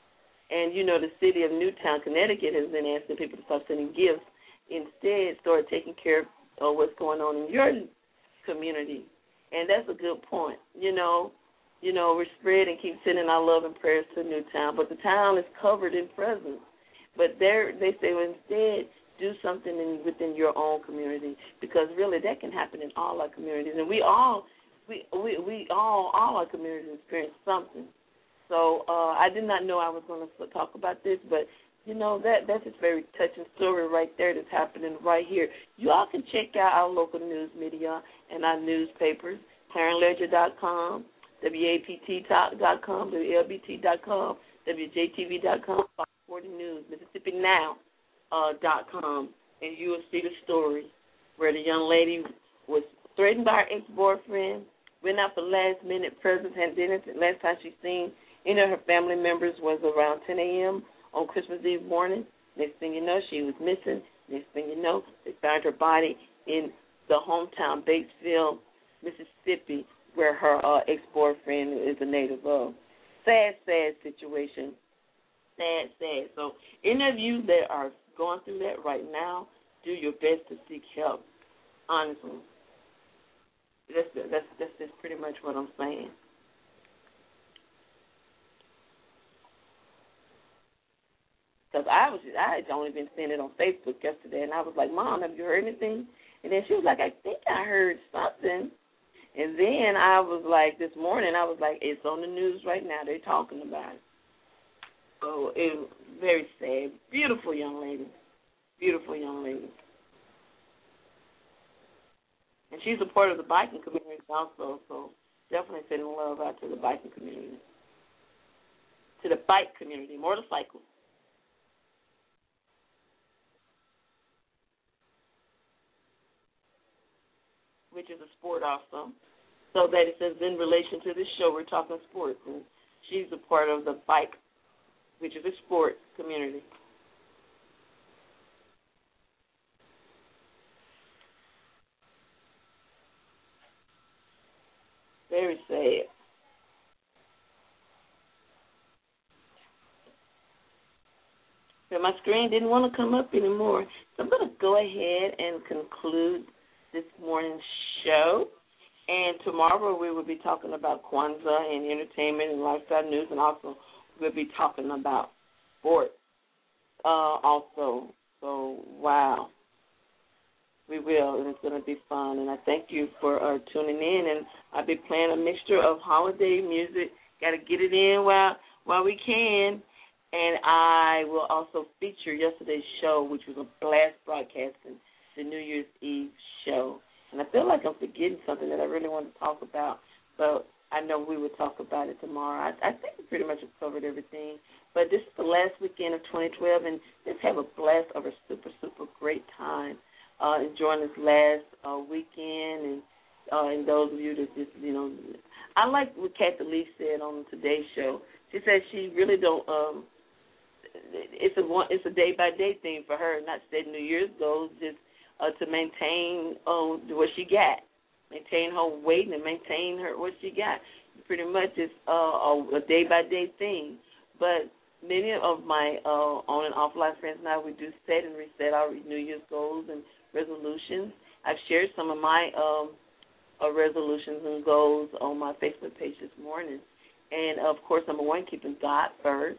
And, you know, the city of Newtown, Connecticut has been asking people to stop sending gifts. Instead, start taking care of uh, what's going on in your community. And that's a good point. You know, you know, we're spread and keep sending our love and prayers to Newtown, but the town is covered in presents. But they they say, well, instead, do something in, within your own community, because really that can happen in all our communities, and we all we we, we all all our communities experience something. So uh, I did not know I was going to talk about this, but you know that that's just a very touching story right there that's happening right here. You all can check out our local news media and our newspapers, Clarence Ledger dot com, W A P T dot com, W L B T dot com, W J T V dot com, Fox forty News, Mississippi Now. Uh, dot com, and you will see the story where the young lady was threatened by her ex-boyfriend, went out for last-minute presents, and then last time she seen any of her family members was around ten a.m. on Christmas Eve morning. Next thing you know, she was missing. Next thing you know, they found her body in the hometown, Batesville, Mississippi, where her uh, ex-boyfriend is a native of. Sad, sad situation. Sad, sad. So any of you that are going through that right now, do your best to seek help. Honestly, that's that's that's just pretty much what I'm saying. Because I was I had only been seeing it on Facebook yesterday, and I was like, Mom, have you heard anything? And then she was like, I think I heard something. And then I was like, this morning, I was like, it's on the news right now. They're talking about it. So it was very sad. Beautiful young lady. Beautiful young lady. And she's a part of the biking community also, so definitely sending love out to the biking community. To the bike community, motorcycles. Which is a sport also. So that it says in relation to this show, we're talking sports. And she's a part of the bike, which is a sport community. Very sad. But my screen didn't want to come up anymore. So I'm going to go ahead and conclude this morning's show. And tomorrow we will be talking about Kwanzaa and entertainment and lifestyle news, and also we'll be talking about sports uh, also. So, wow. We will, and it's going to be fun. And I thank you for uh, tuning in. And I'll be playing a mixture of holiday music. Got to get it in while while we can. And I will also feature yesterday's show, which was a blast broadcasting, the New Year's Eve show. And I feel like I'm forgetting something that I really want to talk about, but I know we will talk about it tomorrow. I, I think we pretty much have covered everything. But this is the last weekend of twenty twelve, and just have a blast of a super, super great time. Uh, enjoying this last uh, weekend, and uh, and those of you that just, you know, I like what Kathy Lee said on today's show. She said she really don't. Um, it's a one, it's a day by day thing for her, not setting New Year's goals, just uh, to maintain uh, what she got, maintain her weight, and maintain her what she got. Pretty much it's uh, a day by day thing. But many of my uh, on and offline friends now, we do set and reset our New Year's goals and resolutions. I've shared some of my um, uh, resolutions and goals on my Facebook page this morning. And, of course, number one, keeping God first.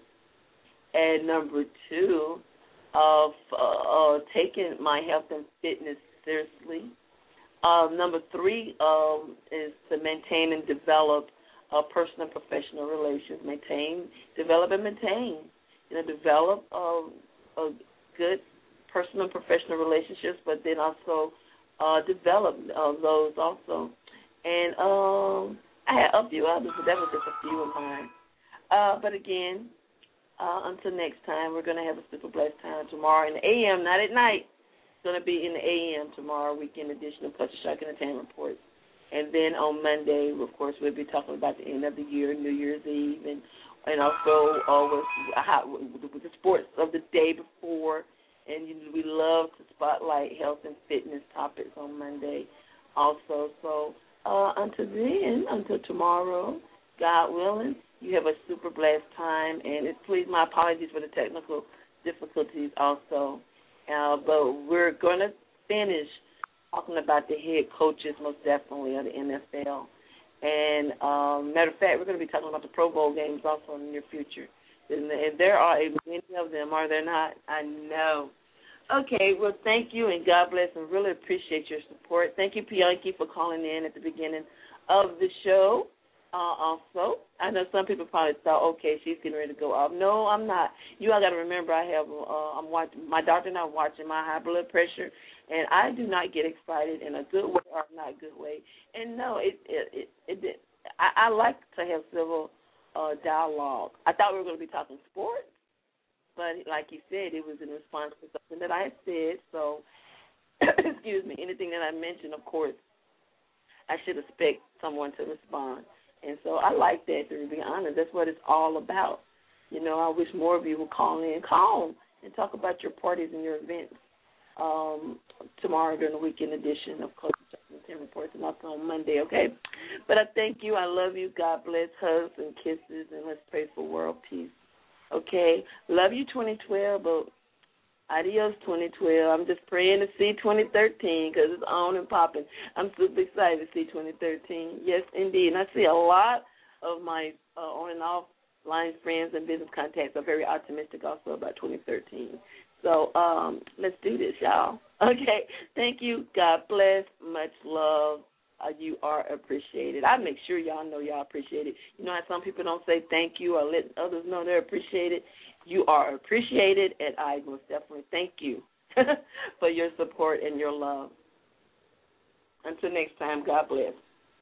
And number two, of uh, uh, taking my health and fitness seriously. Uh, number three um, is to maintain and develop uh, personal and professional relations. Maintain, develop, and maintain. You know, develop uh, a good personal and professional relationships, but then also uh, develop uh, those also. And um, I had a few others, but that was just a few of mine. Uh, but again, uh, until next time, we're going to have a super blessed time tomorrow in the A M, not at night. It's going to be in the A M tomorrow, weekend edition of Culture Shock Entertainment Reports. And then on Monday, of course, we'll be talking about the end of the year, New Year's Eve, and and also uh, with, how, with the sports of the day before. And you know, we love to spotlight health and fitness topics on Monday also. So uh, until then, until tomorrow, God willing, you have a super blessed time. And it, please, my apologies for the technical difficulties also. Uh, but we're going to finish talking about the head coaches, most definitely, of the N F L. And um, matter of fact, we're going to be talking about the Pro Bowl games also in the near future. And there are many of them, are there not? I know. Okay, well, thank you, and God bless, and really appreciate your support. Thank you, Bianchi, for calling in at the beginning of the show. Uh, also, I know some people probably thought, okay, she's getting ready to go off. No, I'm not. You all got to remember, I have, uh, I'm watching, my doctor and I watching my high blood pressure, and I do not get excited in a good way or not good way. And no, it, it, it, it, it I, I like to have civil Uh, dialogue. I thought we were going to be talking sports, but like you said, it was in response to something that I had said. So, excuse me, anything that I mentioned, of course, I should expect someone to respond. And so I like that, to be honest. That's what it's all about. You know, I wish more of you would call in, call and talk about your parties and your events um, tomorrow during the weekend edition of Culture Ten Reports, and also on Monday, okay? But I thank you. I love you. God bless. Hugs and kisses, and let's pray for world peace, okay? Love you, twenty twelve, but adios, twenty twelve. I'm just praying to see twenty thirteen because it's on and popping. I'm super excited to see twenty thirteen. Yes, indeed. And I see a lot of my uh, on and off line friends and business contacts are very optimistic also about twenty thirteen. So um, let's do this, y'all. Okay, thank you. God bless. Much love. uh, you are appreciated. I make sure y'all know y'all appreciate it. You know how some people don't say thank you or let others know they're appreciated? You are appreciated, and I most definitely thank you for your support and your love. Until next time, God bless.